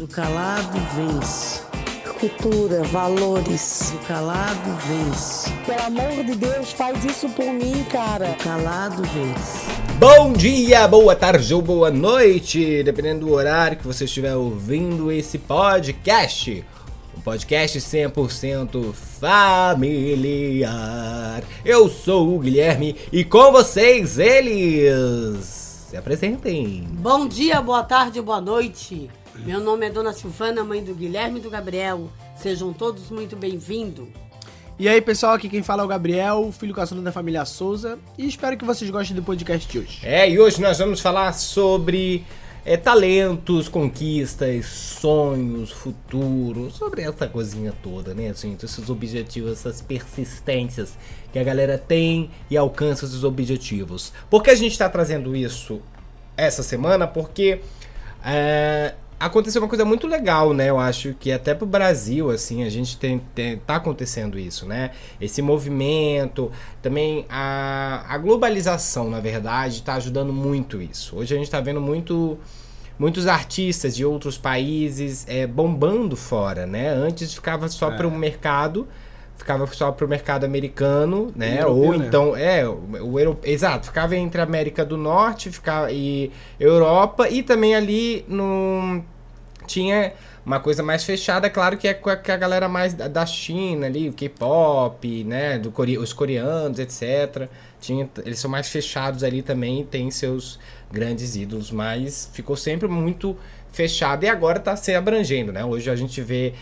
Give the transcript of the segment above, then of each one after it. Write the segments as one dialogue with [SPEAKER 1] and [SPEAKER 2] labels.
[SPEAKER 1] O calado vence.
[SPEAKER 2] Cultura, valores.
[SPEAKER 1] O calado vence.
[SPEAKER 2] Pelo amor de Deus, faz isso por mim, cara.
[SPEAKER 1] O calado vence.
[SPEAKER 3] Bom dia, boa tarde ou boa noite, dependendo do horário que você estiver ouvindo esse podcast. Um podcast 100% familiar. Eu sou o Guilherme e com vocês eles. Se apresentem.
[SPEAKER 4] Bom dia, boa tarde, boa noite. Meu nome é Dona Silvana, mãe do Guilherme e do Gabriel. Sejam todos muito bem-vindos.
[SPEAKER 5] E aí, pessoal, aqui quem fala é o Gabriel, filho caçula da família Souza, e espero que vocês gostem do podcast de hoje.
[SPEAKER 3] E hoje nós vamos falar sobre talentos, conquistas, sonhos, futuro, sobre essa coisinha toda, né, gente? Esses objetivos, essas persistências que a galera tem e alcança esses objetivos. Por que a gente tá trazendo isso essa semana? Porque aconteceu uma coisa muito legal, né? Eu acho que até pro Brasil, assim, a gente tá acontecendo isso, né? Esse movimento, também a globalização, na verdade, tá ajudando muito isso. Hoje a gente tá vendo muitos artistas de outros países bombando fora, né? Antes ficava só pro mercado americano, né?
[SPEAKER 5] Europeu,
[SPEAKER 3] Ou então, exato, ficava entre a América do Norte e Europa, e também ali tinha uma coisa mais fechada, claro que é com a galera mais da China ali, o K-pop, né? Os coreanos, etc. Eles são mais fechados ali também, tem seus grandes ídolos, mas ficou sempre muito fechado e agora tá se abrangendo, né? Hoje a gente vê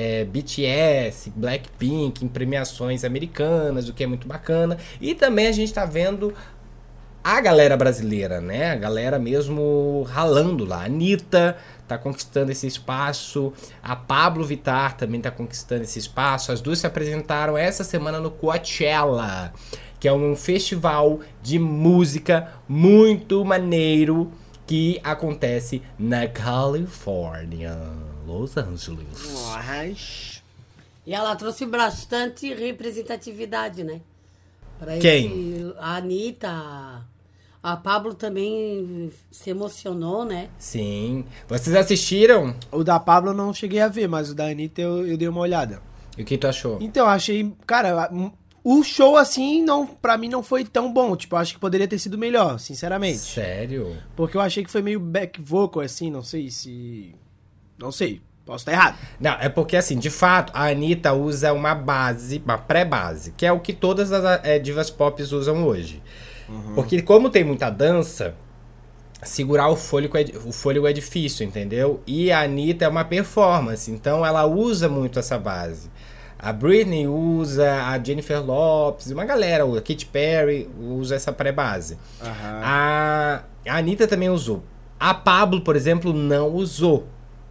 [SPEAKER 3] BTS, Blackpink em premiações americanas, o que é muito bacana. E também a gente tá vendo a galera brasileira, né? A galera mesmo ralando lá. A Anitta tá conquistando esse espaço, a Pabllo Vittar também tá conquistando esse espaço. As duas se apresentaram essa semana no Coachella, que é um festival de música muito maneiro que acontece na Califórnia, Los Angeles.
[SPEAKER 4] E ela trouxe bastante representatividade, né?
[SPEAKER 3] Quem?
[SPEAKER 4] A Anitta, a Pabllo também se emocionou, né?
[SPEAKER 3] Sim. Vocês assistiram?
[SPEAKER 5] O da Pabllo eu não cheguei a ver, mas o da Anitta eu dei uma olhada.
[SPEAKER 3] E o que tu achou?
[SPEAKER 5] Então, achei, cara, o show, assim, pra mim não foi tão bom. Tipo, eu acho que poderia ter sido melhor, sinceramente.
[SPEAKER 3] Sério?
[SPEAKER 5] Porque eu achei que foi meio back vocal, assim, não sei, posso estar errado.
[SPEAKER 3] Não, é porque assim, de fato, a Anitta usa uma base, uma pré-base, que é o que todas as divas pop usam hoje. Uhum. Porque como tem muita dança, segurar o fôlego é difícil, entendeu? E a Anitta é uma performance, então ela usa muito essa base. A Britney usa, a Jennifer Lopez, uma galera, a Katy Perry usa essa pré-base. Uhum. A Anitta também usou. A Pabllo, por exemplo, não usou.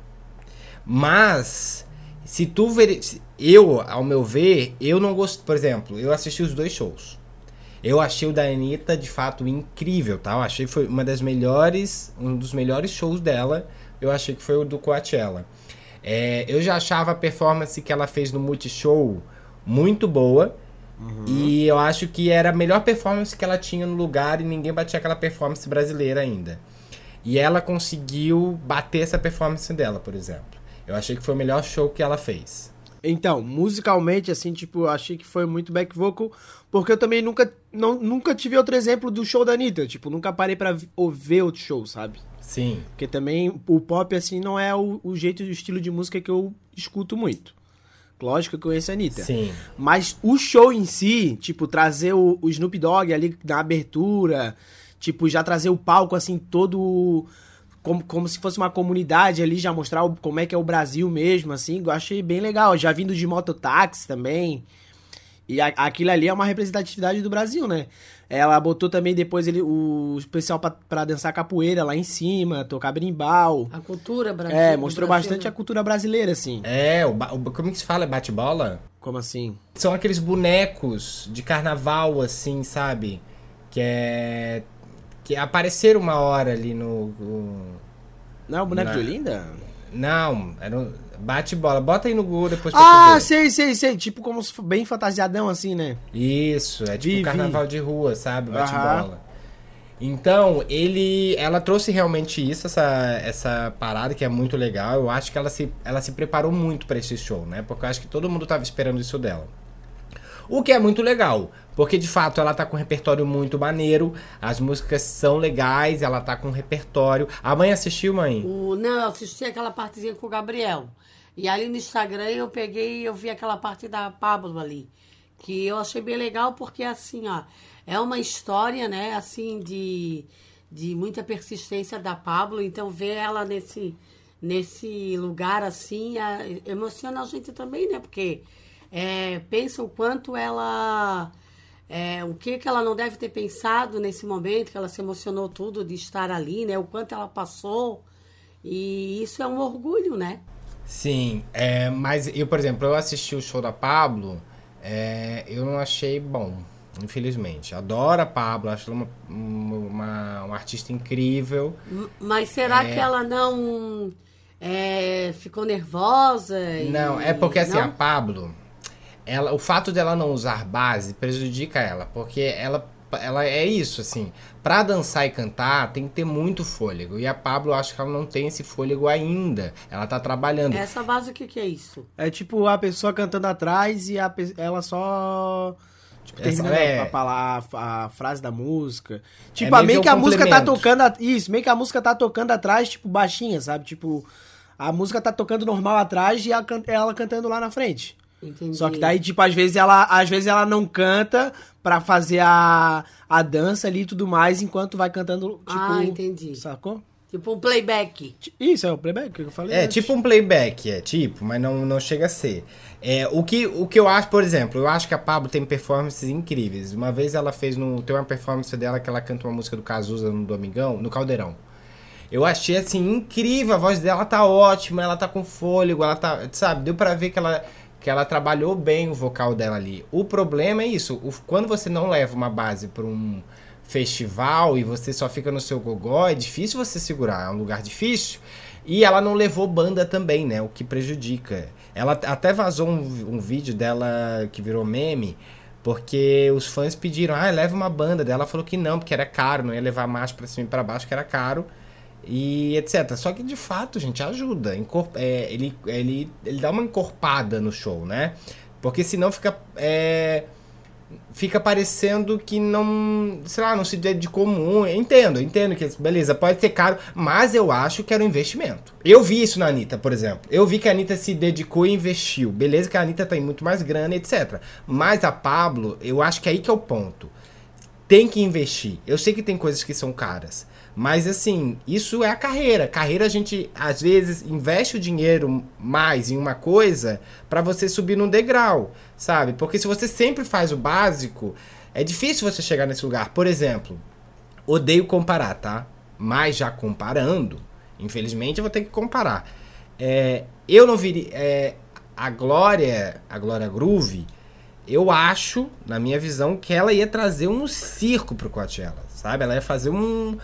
[SPEAKER 3] Mas, se tu ver... ao meu ver, eu não gosto... Por exemplo, eu assisti os dois shows. Eu achei o da Anitta, de fato, incrível, tá? Eu achei que foi um dos melhores shows dela. Eu achei que foi o do Coachella. Eu já achava a performance que ela fez no Multishow muito boa. Uhum. E eu acho que era a melhor performance que ela tinha no lugar e ninguém batia aquela performance brasileira ainda. E ela conseguiu bater essa performance dela, por exemplo. Eu achei que foi o melhor show que ela fez.
[SPEAKER 5] Então, musicalmente, assim, tipo, eu achei que foi muito back vocal, porque eu também nunca tive outro exemplo do show da Anitta. Tipo, nunca parei pra ver outro show, sabe?
[SPEAKER 3] Sim.
[SPEAKER 5] Porque também o pop, assim, não é o jeito e o estilo de música que eu escuto muito. Lógico que eu conheço a Anitta.
[SPEAKER 3] Sim.
[SPEAKER 5] Mas o show em si, tipo, trazer o Snoop Dogg ali na abertura, tipo, já trazer o palco, assim, todo... Como se fosse uma comunidade ali, já mostrar como é que é o Brasil mesmo, assim, eu achei bem legal. Já vindo de mototáxi também. E aquilo ali é uma representatividade do Brasil, né? Ela botou também depois o especial pra dançar capoeira lá em cima, tocar brimbal.
[SPEAKER 4] A cultura brasileira.
[SPEAKER 5] Mostrou bastante a cultura brasileira, assim.
[SPEAKER 3] Como que se fala? Bate-bola?
[SPEAKER 5] Como assim?
[SPEAKER 3] São aqueles bonecos de carnaval, assim, sabe? Que apareceram uma hora ali no...
[SPEAKER 5] Não é o boneco de Olinda?
[SPEAKER 3] Não, era bate-bola. Bota aí no Google depois pra tu ver.
[SPEAKER 5] Sei. Tipo como bem fantasiadão assim, né?
[SPEAKER 3] Isso, é tipo carnaval de rua, sabe? Bate-bola. Então, ela trouxe realmente isso, essa parada que é muito legal. Eu acho que ela se preparou muito pra esse show, né? Porque eu acho que todo mundo tava esperando isso dela. O que é muito legal, porque de fato ela tá com um repertório muito maneiro, as músicas são legais, ela tá com um repertório. A mãe assistiu, mãe?
[SPEAKER 4] Não, eu assisti aquela partezinha com o Gabriel. E ali no Instagram eu vi aquela parte da Pablo ali, que eu achei bem legal porque assim, ó, é uma história, né, assim, de muita persistência da Pablo, então ver ela nesse lugar assim, emociona a gente também, né, porque pensa o quanto ela, o que ela não deve ter pensado nesse momento, que ela se emocionou tudo de estar ali, né, o quanto ela passou, e isso é um orgulho, né.
[SPEAKER 3] Sim, mas eu, por exemplo, eu assisti o show da Pablo, eu não achei bom, infelizmente. Adoro a Pablo, acho ela uma artista incrível.
[SPEAKER 4] Mas será que ela não ficou nervosa?
[SPEAKER 3] Não, é porque assim, a Pablo, o fato dela não usar base prejudica ela, porque ela é isso, assim, pra dançar e cantar tem que ter muito fôlego, e a Pablo, acho que ela não tem esse fôlego ainda, ela tá trabalhando.
[SPEAKER 4] Essa base, o que é isso?
[SPEAKER 5] É tipo a pessoa cantando atrás e ela só... Tipo, terminando a frase da música. Tipo, meio que a música tá tocando... Isso, meio que a música tá tocando atrás, tipo, baixinha, sabe? Tipo, a música tá tocando normal atrás e ela cantando lá na frente.
[SPEAKER 4] Entendi.
[SPEAKER 5] Só que daí, tipo, às vezes ela não canta pra fazer a dança ali e tudo mais, enquanto vai cantando, tipo...
[SPEAKER 4] entendi.
[SPEAKER 5] Sacou?
[SPEAKER 4] Tipo um playback.
[SPEAKER 5] Isso, é o playback que eu falei antes.
[SPEAKER 3] Tipo um playback, mas não chega a ser. O que eu acho, por exemplo, eu acho que a Pablo tem performances incríveis. Uma vez ela tem uma performance dela que ela canta uma música do Cazuza no Domingão, no Caldeirão. Eu achei, assim, incrível, a voz dela tá ótima, ela tá com fôlego, ela tá, sabe, deu pra ver que ela trabalhou bem o vocal dela ali. O problema é isso, quando você não leva uma base pra um festival e você só fica no seu gogó, é difícil você segurar, é um lugar difícil. E ela não levou banda também, né, o que prejudica. Ela até vazou um vídeo dela que virou meme, porque os fãs pediram, leva uma banda dela. Ela falou que não, porque era caro, não ia levar macho pra cima e pra baixo, que era caro. E etc. Só que de fato, gente, ajuda. Ele dá uma encorpada no show, né? Porque senão fica parecendo que não, sei lá, não se dedicou muito. Entendo que, beleza, pode ser caro, mas eu acho que era um investimento. Eu vi isso na Anitta, por exemplo. Eu vi que a Anitta se dedicou e investiu. Beleza que a Anitta tem muito mais grana, etc. Mas a Pablo, eu acho que aí que é o ponto. Tem que investir. Eu sei que tem coisas que são caras, mas assim, isso é a carreira. Carreira, a gente às vezes investe o dinheiro mais em uma coisa pra você subir num degrau, sabe? Porque se você sempre faz o básico, é difícil você chegar nesse lugar. Por exemplo, odeio comparar, tá? Mas já comparando, infelizmente eu vou ter que comparar. Eu não vi a Glória Groove. Eu acho, na minha visão, que ela ia trazer um circo pro Coachella, sabe? Ela ia fazer um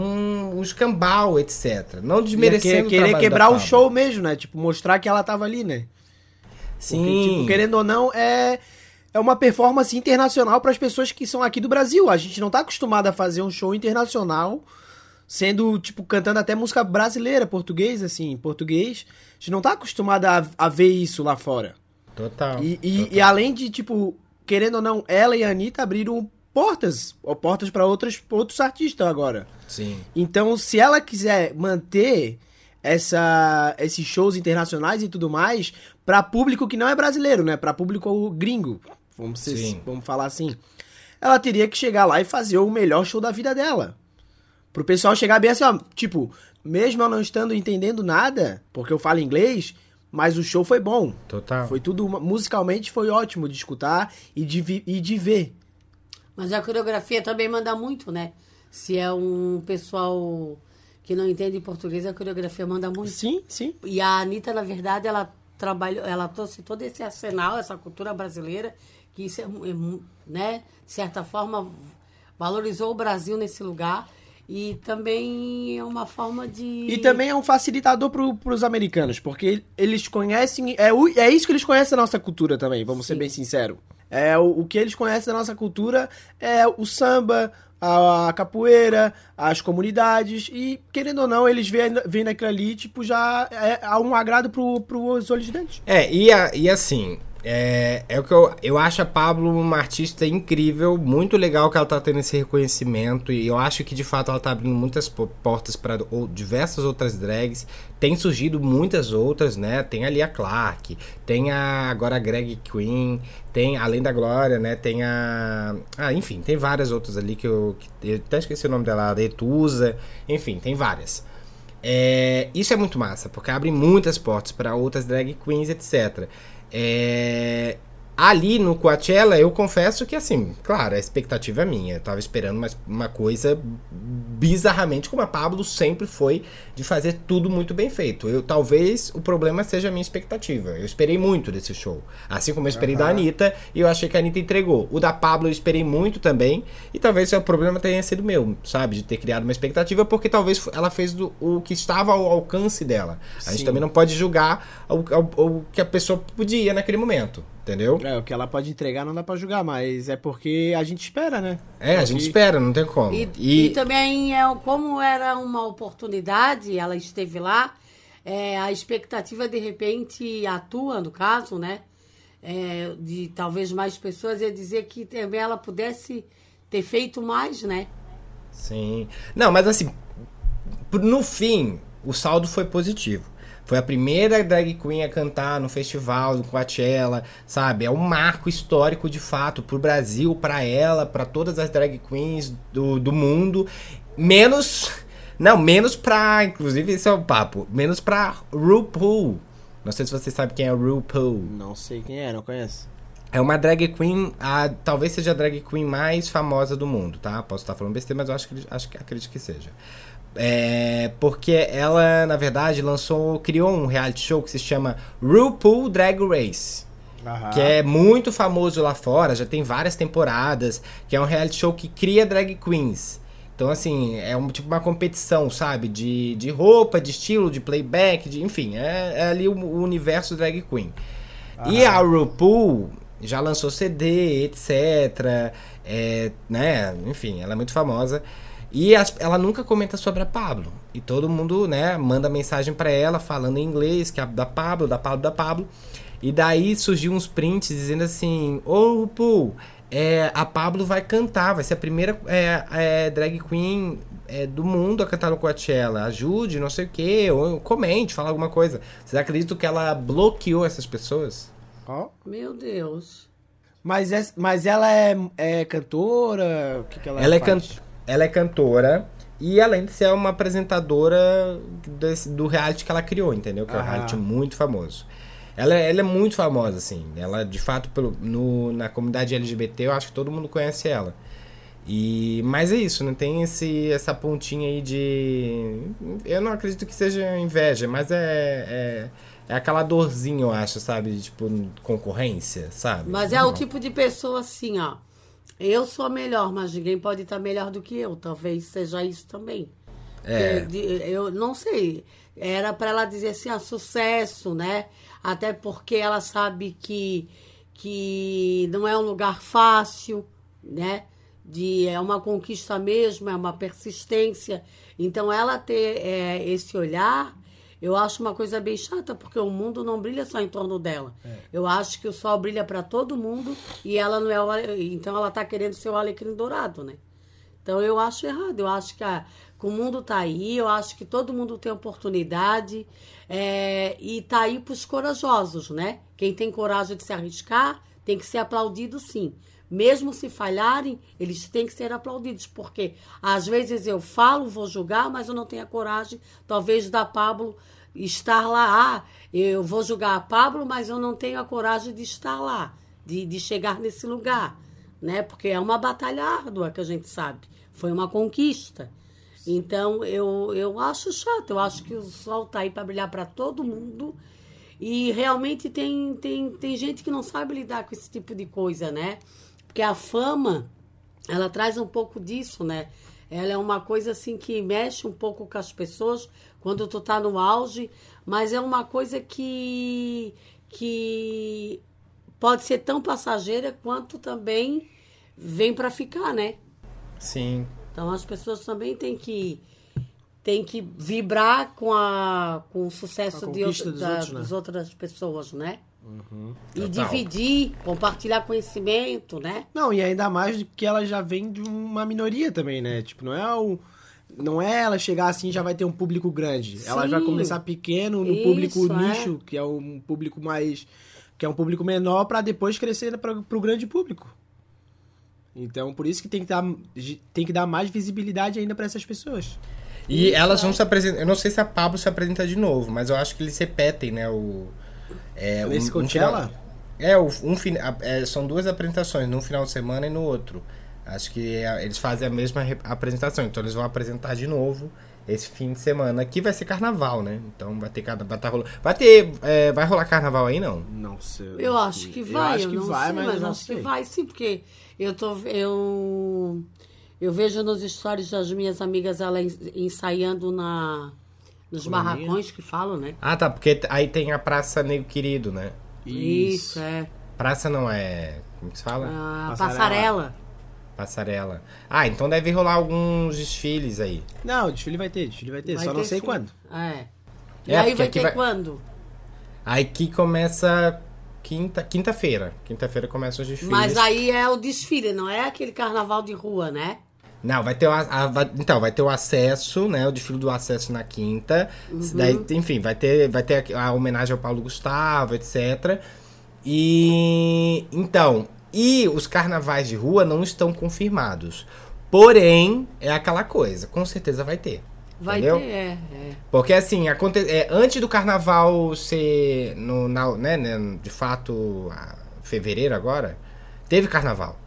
[SPEAKER 3] escambau, etc. Não desmerecendo o trabalho
[SPEAKER 5] querer quebrar
[SPEAKER 3] da
[SPEAKER 5] o
[SPEAKER 3] Pablo.
[SPEAKER 5] show mesmo, né? Tipo, mostrar que ela tava ali, né?
[SPEAKER 3] Sim.
[SPEAKER 5] Porque, tipo, querendo ou não, é uma performance internacional para as pessoas que são aqui do Brasil. A gente não tá acostumado a fazer um show internacional sendo, tipo, cantando até música brasileira, português. A gente não tá acostumado a ver isso lá fora.
[SPEAKER 3] Total.
[SPEAKER 5] E além de, tipo, querendo ou não, ela e a Anitta abriram portas para outros artistas agora.
[SPEAKER 3] Sim.
[SPEAKER 5] Então, se ela quiser manter esses shows internacionais e tudo mais, para público que não é brasileiro, né? Para público gringo, vamos falar assim, ela teria que chegar lá e fazer o melhor show da vida dela. Pro pessoal chegar bem assim, ó, tipo, mesmo eu não estando entendendo nada, porque eu falo inglês, mas o show foi bom.
[SPEAKER 3] Total.
[SPEAKER 5] Foi tudo, musicalmente foi ótimo de escutar e de ver.
[SPEAKER 4] Mas a coreografia também manda muito, né? Se é um pessoal que não entende português, a coreografia manda muito.
[SPEAKER 5] Sim, sim.
[SPEAKER 4] E a Anitta, na verdade, ela trouxe todo esse arsenal, essa cultura brasileira, que isso né, de certa forma, valorizou o Brasil nesse lugar. E também é uma forma de...
[SPEAKER 5] E também é um facilitador pros americanos, porque eles conhecem... É isso que eles conhecem da nossa cultura também, vamos ser bem sinceros. O que eles conhecem da nossa cultura é o samba, a capoeira, as comunidades, e querendo ou não, eles veem naquilo ali, tipo, já há um agrado pros olhos de dentro.
[SPEAKER 3] E assim, o que eu acho a Pablo uma artista incrível, muito legal que ela tá tendo esse reconhecimento, e eu acho que de fato ela tá abrindo muitas portas para diversas outras drags. Tem surgido muitas outras, né? Tem ali a Clark, tem agora a Greg Queen, tem, além da Glória, né? Tem enfim, tem várias outras ali que eu até esqueci o nome dela, a Etusa, enfim, tem várias. Isso é muito massa, porque abre muitas portas para outras drag queens, etc. Ali no Coachella, eu confesso que, assim, claro, a expectativa é minha. Eu tava esperando uma coisa bizarramente, como a Pablo sempre foi, de fazer tudo muito bem feito. Talvez o problema seja a minha expectativa. Eu esperei muito desse show. Assim como eu esperei da Anitta, e eu achei que a Anitta entregou. O da Pablo eu esperei muito também, e talvez o problema tenha sido meu, sabe? De ter criado uma expectativa, porque talvez ela fez o que estava ao alcance dela. A gente também não pode julgar o que a pessoa podia naquele momento. Entendeu?
[SPEAKER 5] O que ela pode entregar não dá pra julgar, mas é porque a gente espera, né?
[SPEAKER 3] A gente espera, não tem como.
[SPEAKER 4] E também, como era uma oportunidade, ela esteve lá, a expectativa, de repente, atua, no caso, né? De talvez mais pessoas, ia dizer que também ela pudesse ter feito mais, né?
[SPEAKER 3] Sim. Não, mas assim, no fim, o saldo foi positivo. Foi a primeira drag queen a cantar no festival do Coachella, sabe? É um marco histórico, de fato, pro Brasil, pra ela, pra todas as drag queens do mundo. Menos pra, inclusive esse é o papo, menos pra RuPaul. Não sei se vocês sabem quem é RuPaul.
[SPEAKER 5] Não sei quem é, não conheço.
[SPEAKER 3] É uma drag queen, talvez seja a drag queen mais famosa do mundo, tá? Posso estar falando besteira, mas eu acredito que seja. Porque ela, na verdade, criou um reality show que se chama RuPaul Drag Race. Que é muito famoso lá fora, já tem várias temporadas, que é um reality show que cria drag queens. Então, assim, tipo uma competição, sabe? De roupa, de estilo, de playback, enfim, é ali o universo drag queen. E a RuPaul já lançou CD, etc. Né? Enfim, ela é muito famosa. E ela nunca comenta sobre a Pablo. E todo mundo, né, manda mensagem pra ela falando em inglês, que é da Pablo. E daí surgiu uns prints dizendo assim: Ô, RuPaul, a Pablo vai cantar, vai ser a primeira drag queen do mundo a cantar no Coachella. Ajude, não sei o quê, ou comente, fala alguma coisa. Vocês acreditam que ela bloqueou essas pessoas?
[SPEAKER 4] Meu Deus.
[SPEAKER 5] Mas ela é cantora? O que ela faz?
[SPEAKER 3] Ela é cantora e, além de ser uma apresentadora do reality que ela criou, entendeu? Que é um reality muito famoso. Ela é muito famosa, assim. Ela, de fato, na comunidade LGBT, eu acho que todo mundo conhece ela. Mas é isso, né? Tem essa pontinha aí de... Eu não acredito que seja inveja, mas é aquela dorzinha, eu acho, sabe? De, tipo, concorrência, sabe?
[SPEAKER 4] Mas é o tipo de pessoa assim, ó. Eu sou melhor, mas ninguém pode estar melhor do que eu. Talvez seja isso também. Eu não sei. Era para ela dizer assim, sucesso, né? Até porque ela sabe que não é um lugar fácil, né? É uma conquista mesmo, é uma persistência. Então, ela ter esse olhar, eu acho uma coisa bem chata, porque o mundo não brilha só em torno dela. Eu acho que o sol brilha para todo mundo e ela não é então ela está querendo ser o alecrim dourado, né? Então eu acho errado. Eu acho que o mundo está aí, eu acho que todo mundo tem oportunidade e está aí para os corajosos, né? Quem tem coragem de se arriscar tem que ser aplaudido, sim. Mesmo se falharem, eles têm que ser aplaudidos, porque às vezes eu falo, vou julgar, mas eu não tenho a coragem, talvez, da Pablo estar lá. Eu vou julgar a Pablo, mas eu não tenho a coragem de estar lá, de chegar nesse lugar, né? Porque é uma batalha árdua, que a gente sabe. Foi uma conquista. Então, eu acho chato. Eu acho que o sol está aí para brilhar para todo mundo. E realmente tem gente que não sabe lidar com esse tipo de coisa, né? Porque a fama, ela traz um pouco disso, né? Ela é uma coisa assim que mexe um pouco com as pessoas quando tu tá no auge, mas é uma coisa que pode ser tão passageira quanto também vem para ficar, né?
[SPEAKER 3] Sim.
[SPEAKER 4] Então as pessoas também têm que vibrar com o sucesso
[SPEAKER 5] A conquista dos outros, né?
[SPEAKER 4] das outras pessoas, né? E
[SPEAKER 3] Total.
[SPEAKER 4] dividir, compartilhar conhecimento, né?
[SPEAKER 5] Não, e ainda mais que ela já vem de uma minoria também, né? Tipo, não é ela chegar assim e já vai ter um público grande. Ela
[SPEAKER 4] Sim.
[SPEAKER 5] vai começar pequeno no
[SPEAKER 4] Isso,
[SPEAKER 5] público
[SPEAKER 4] é.
[SPEAKER 5] nicho, que é um público que é um público menor, pra depois crescer pro grande público. Então, por isso que tem que dar mais visibilidade ainda pra essas pessoas.
[SPEAKER 3] E elas vão se apresentar. Eu não sei se a Pablo se apresenta de novo, mas eu acho que eles repetem, né?
[SPEAKER 5] Nesse Coachella?
[SPEAKER 3] São 2 apresentações, num final de semana e no outro. Acho que eles fazem a mesma apresentação, então eles vão apresentar de novo esse fim de semana. Aqui vai ser carnaval, né? Então vai estar rolando. Vai rolar carnaval aí, não?
[SPEAKER 5] Não sei.
[SPEAKER 4] Eu acho que vai,
[SPEAKER 5] acho que
[SPEAKER 4] não
[SPEAKER 5] vai,
[SPEAKER 4] sei,
[SPEAKER 5] mas eu não
[SPEAKER 4] acho
[SPEAKER 5] sei.
[SPEAKER 4] que vai sim, porque eu vejo nos stories das minhas amigas ela ensaiando nos
[SPEAKER 5] Colonia?
[SPEAKER 4] barracões que falam, né?
[SPEAKER 3] Ah, tá, porque aí tem a Praça Nego Querido, né?
[SPEAKER 4] Isso, é.
[SPEAKER 3] Praça não é... Como que se fala?
[SPEAKER 4] A
[SPEAKER 5] Passarela.
[SPEAKER 4] passarela.
[SPEAKER 3] Passarela. Ah, então deve rolar alguns desfiles aí.
[SPEAKER 5] Não, desfile vai ter,
[SPEAKER 4] Vai
[SPEAKER 5] só não
[SPEAKER 4] ter
[SPEAKER 5] sei
[SPEAKER 4] sim.
[SPEAKER 5] quando.
[SPEAKER 4] É. E
[SPEAKER 3] É,
[SPEAKER 4] aí
[SPEAKER 3] porque
[SPEAKER 4] vai
[SPEAKER 3] aqui
[SPEAKER 4] ter
[SPEAKER 3] vai-
[SPEAKER 4] quando?
[SPEAKER 3] Aí que começa quinta-feira. Quinta-feira começam os desfiles.
[SPEAKER 4] Mas aí é o desfile, não é aquele carnaval de rua, né?
[SPEAKER 3] Não, vai ter vai ter o acesso, né? O desfile do acesso na quinta. Daí, enfim, vai ter a homenagem ao Paulo Gustavo, etc. E os carnavais de rua não estão confirmados. Porém, é aquela coisa, com certeza vai ter.
[SPEAKER 4] Vai
[SPEAKER 3] entendeu?
[SPEAKER 4] ter, é.
[SPEAKER 3] Porque assim, antes do carnaval ser de fato, fevereiro agora, teve carnaval.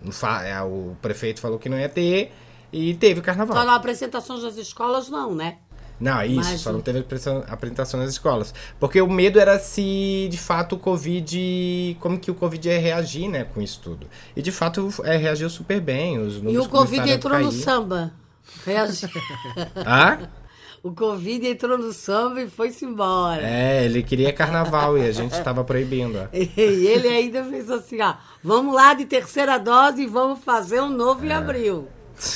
[SPEAKER 3] O prefeito falou que não ia ter e teve carnaval.
[SPEAKER 4] Só na apresentação das escolas, não, né?
[SPEAKER 3] Não, é isso,
[SPEAKER 4] Mas
[SPEAKER 3] só não teve apresentação nas escolas. Porque o medo era se, de fato, o Covid... Como que o Covid ia reagir, né, com isso tudo. E, de fato, reagiu super bem. Os
[SPEAKER 4] E
[SPEAKER 3] números
[SPEAKER 4] o Covid
[SPEAKER 3] começaram a
[SPEAKER 4] entrou no
[SPEAKER 3] cair.
[SPEAKER 4] samba. Reagiu.
[SPEAKER 3] Ah?
[SPEAKER 4] O Covid entrou no samba e foi-se embora.
[SPEAKER 3] É, ele queria carnaval e a gente estava proibindo. Ó.
[SPEAKER 4] E ele ainda fez assim, ó, vamos lá de terceira dose e vamos fazer um novo em abril.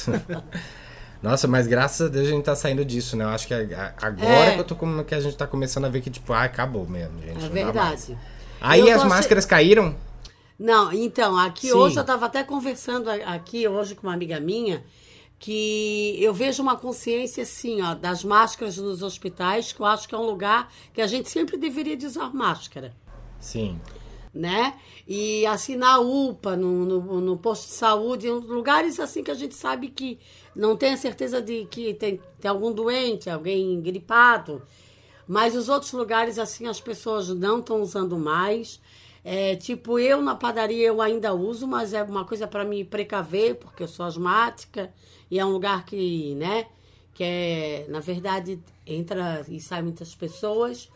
[SPEAKER 3] Nossa, mas graças a Deus a gente tá saindo disso, né? Eu acho que agora que a gente tá começando a ver que, tipo, acabou mesmo, gente.
[SPEAKER 4] É
[SPEAKER 3] não dá mais.
[SPEAKER 4] verdade.
[SPEAKER 3] Aí
[SPEAKER 4] Eu
[SPEAKER 3] as
[SPEAKER 4] tô
[SPEAKER 3] máscaras caíram?
[SPEAKER 4] Não, então, aqui
[SPEAKER 5] Sim.
[SPEAKER 4] hoje eu estava até conversando aqui hoje com uma amiga minha, que eu vejo uma consciência, assim, ó, das máscaras nos hospitais, que eu acho que é um lugar que a gente sempre deveria de usar máscara,
[SPEAKER 3] Sim.
[SPEAKER 4] né? E assim, na UPA, no posto de saúde, em lugares assim que a gente sabe que não tem a certeza de que tem algum doente, alguém gripado, mas os outros lugares, assim, as pessoas não estão usando mais. Tipo, eu na padaria eu ainda uso, mas é uma coisa para me precaver, porque eu sou asmática e é um lugar que, né, na verdade, entra e sai muitas pessoas.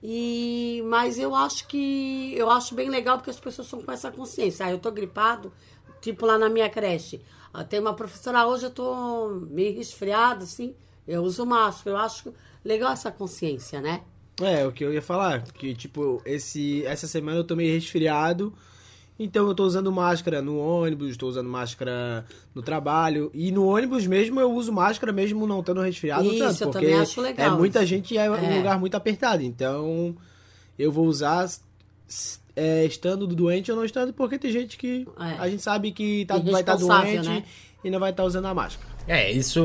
[SPEAKER 4] Mas eu acho bem legal porque as pessoas estão com essa consciência. Eu tô gripado, tipo lá na minha creche. Tem uma professora, hoje eu tô meio resfriado, assim, eu uso máscara. Eu acho legal essa consciência, né?
[SPEAKER 5] O que eu ia falar, que tipo, essa semana eu tô meio resfriado, então eu tô usando máscara no ônibus, tô usando máscara no trabalho, e no ônibus mesmo eu uso máscara mesmo não estando resfriado
[SPEAKER 4] Isso,
[SPEAKER 5] tanto,
[SPEAKER 4] eu
[SPEAKER 5] porque
[SPEAKER 4] também acho legal
[SPEAKER 5] é muita
[SPEAKER 4] isso.
[SPEAKER 5] gente e é um lugar muito apertado, então eu vou usar estando doente ou não estando, porque tem gente que a gente sabe que vai estar
[SPEAKER 4] Irresponsável,
[SPEAKER 5] doente,
[SPEAKER 4] né?
[SPEAKER 5] E não vai estar usando a máscara.
[SPEAKER 3] Isso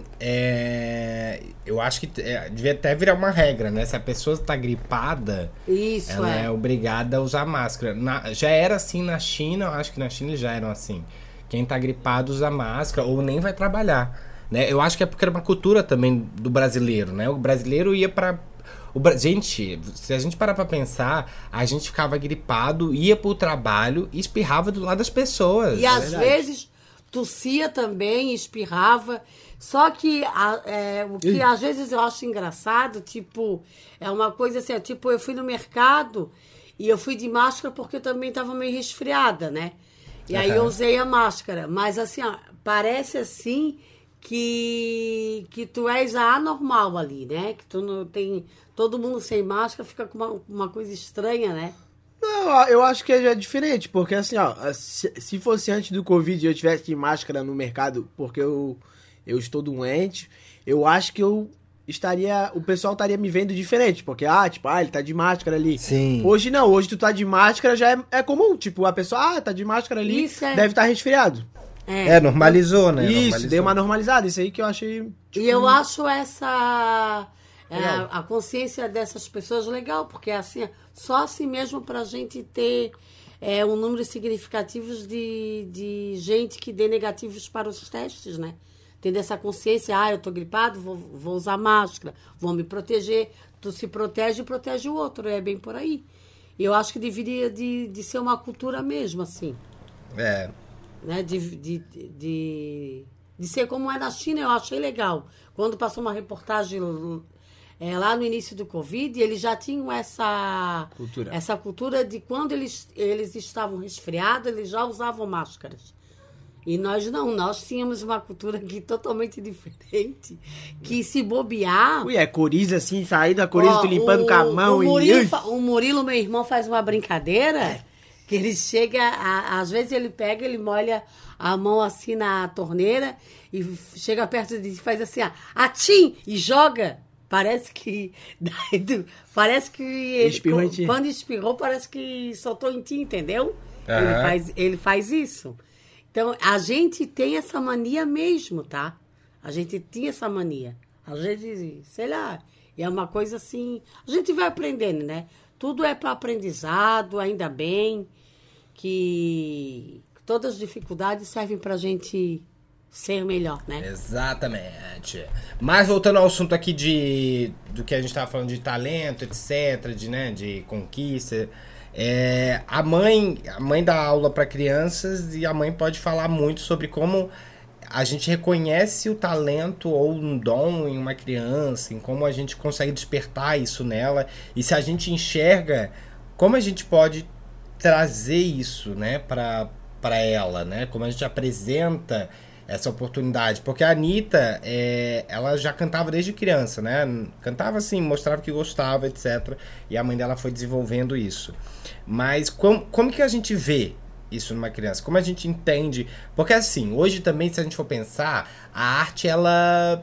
[SPEAKER 3] eu acho que devia até virar uma regra, né? Se a pessoa tá gripada,
[SPEAKER 4] Isso,
[SPEAKER 3] ela é obrigada a usar máscara. Já era assim na China, eu acho que na China já eram assim. Quem tá gripado usa máscara ou nem vai trabalhar, né? Eu acho que é porque era uma cultura também do brasileiro, né? O brasileiro ia pra... Gente, se a gente parar pra pensar, a gente ficava gripado, ia pro trabalho e espirrava do lado das pessoas.
[SPEAKER 4] E às vezes tossia também, espirrava. Só que o que às vezes eu acho engraçado, tipo, é uma coisa assim, tipo, eu fui no mercado e eu fui de máscara porque eu também estava meio resfriada, né? E aí eu usei a máscara. Mas assim, ó, parece assim que tu és a anormal ali, né? Que tu não tem... Todo mundo sem máscara fica com uma coisa estranha, né?
[SPEAKER 5] Não, Não, eu acho que é diferente, porque assim, ó, se fosse antes do Covid e eu tivesse de máscara no mercado porque eu estou doente, eu acho que o pessoal estaria me vendo diferente, porque, ele tá de máscara ali.
[SPEAKER 3] Sim.
[SPEAKER 5] Hoje não, hoje tu tá de máscara já é comum, tipo, a pessoa, tá de máscara ali, deve estar resfriado.
[SPEAKER 3] Normalizou, né?
[SPEAKER 5] Isso,
[SPEAKER 3] Normalizou.
[SPEAKER 5] deu uma normalizada, isso aí que eu achei... Tipo,
[SPEAKER 4] E eu acho a consciência dessas pessoas legal, porque assim, só assim mesmo pra gente ter um número significativo de gente que dê negativos para os testes, né? Tendo essa consciência, eu tô gripado, vou usar máscara, vou me proteger. Tu se protege e protege o outro, é bem por aí. E eu acho que deveria de ser uma cultura mesmo, assim. Né? De ser como é na China, eu achei legal. Quando passou uma reportagem lá no início do Covid, eles já tinham essa cultura de quando eles estavam resfriados, eles já usavam máscaras. E nós não, nós tínhamos uma cultura aqui totalmente diferente, que se bobear...
[SPEAKER 5] Ui, coriza assim, sair da coriza, tu limpando com a mão
[SPEAKER 4] o Murilo, meu irmão, faz uma brincadeira, que ele chega, às vezes ele parece a mão assim na torneira e chega perto de faz assim, atim, e joga. Parece que
[SPEAKER 5] espirrou em ti.
[SPEAKER 4] Quando espirrou, parece que soltou em ti, entendeu?
[SPEAKER 3] Uhum.
[SPEAKER 4] Ele faz isso. Então, a gente tem essa mania mesmo, tá? A gente tinha essa mania. A gente, sei lá, é uma coisa assim... A gente vai aprendendo, né? Tudo é para aprendizado, ainda bem que todas as dificuldades servem pra gente ser melhor, né?
[SPEAKER 3] Exatamente. Mas voltando ao assunto aqui do que a gente estava falando de talento, etc., de conquista... a mãe dá aula para crianças e a mãe pode falar muito sobre como a gente reconhece o talento ou um dom em uma criança, em como a gente consegue despertar isso nela e se a gente enxerga, como a gente pode trazer isso, né, para ela, né, como a gente apresenta essa oportunidade, porque a Anitta, ela já cantava desde criança, né, cantava assim, mostrava que gostava, etc, e a mãe dela foi desenvolvendo isso. Mas como que a gente vê isso numa criança? Como a gente entende? Porque assim, hoje também, se a gente for pensar, a arte, ela...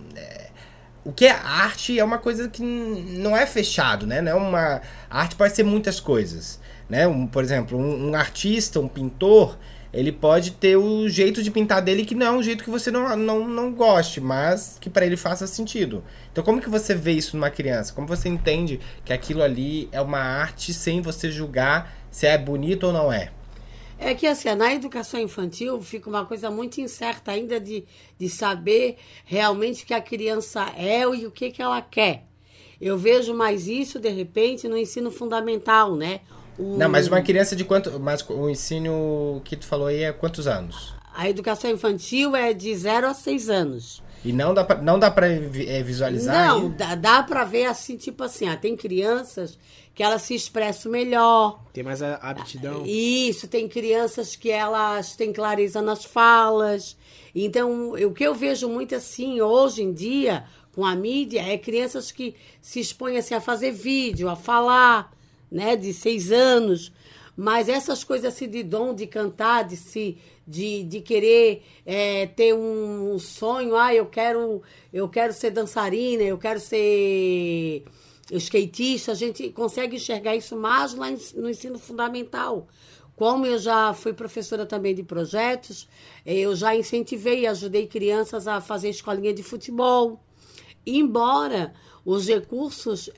[SPEAKER 3] o que é arte é uma coisa que não é fechado, né? Não é uma... A arte pode ser muitas coisas, né? Por exemplo, um artista, um pintor, ele pode ter o jeito de pintar dele que não é um jeito que você não goste, mas que para ele faça sentido. Então como que você vê isso numa criança? Como você entende que aquilo ali é uma arte sem você julgar se é bonito ou não é?
[SPEAKER 4] É que assim, na educação infantil fica uma coisa muito incerta ainda de saber realmente o que a criança é e o que ela quer. Eu vejo mais isso, de repente, no ensino fundamental, né?
[SPEAKER 3] Não, mas uma criança de quanto... Mas o ensino que tu falou aí é quantos anos?
[SPEAKER 4] A educação infantil é de 0 a 6 anos.
[SPEAKER 3] E não dá pra visualizar?
[SPEAKER 4] Não, dá pra ver assim, tipo assim, tem crianças que elas se expressam melhor.
[SPEAKER 5] Tem mais a aptidão.
[SPEAKER 4] Isso, tem crianças que elas têm clareza nas falas. Então, o que eu vejo muito assim, hoje em dia, com a mídia, é crianças que se expõem assim, a fazer vídeo, a falar, né, de 6 anos. Mas essas coisas assim de dom, de cantar, de querer ter um sonho, eu quero ser dançarina, eu quero ser skatista, a gente consegue enxergar isso mais lá no ensino fundamental. Como eu já fui professora também de projetos, eu já incentivei e ajudei crianças a fazer escolinha de futebol. Embora os recursos...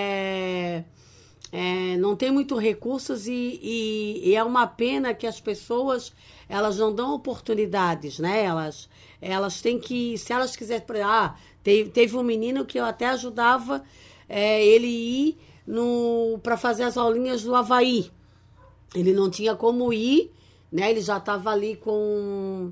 [SPEAKER 4] não tem muito recursos e é uma pena que as pessoas elas não dão oportunidades, né? Elas têm que, se elas quiserem, teve um menino que eu até ajudava ele ir para fazer as aulinhas do Havaí. Ele não tinha como ir, né? Ele já estava ali com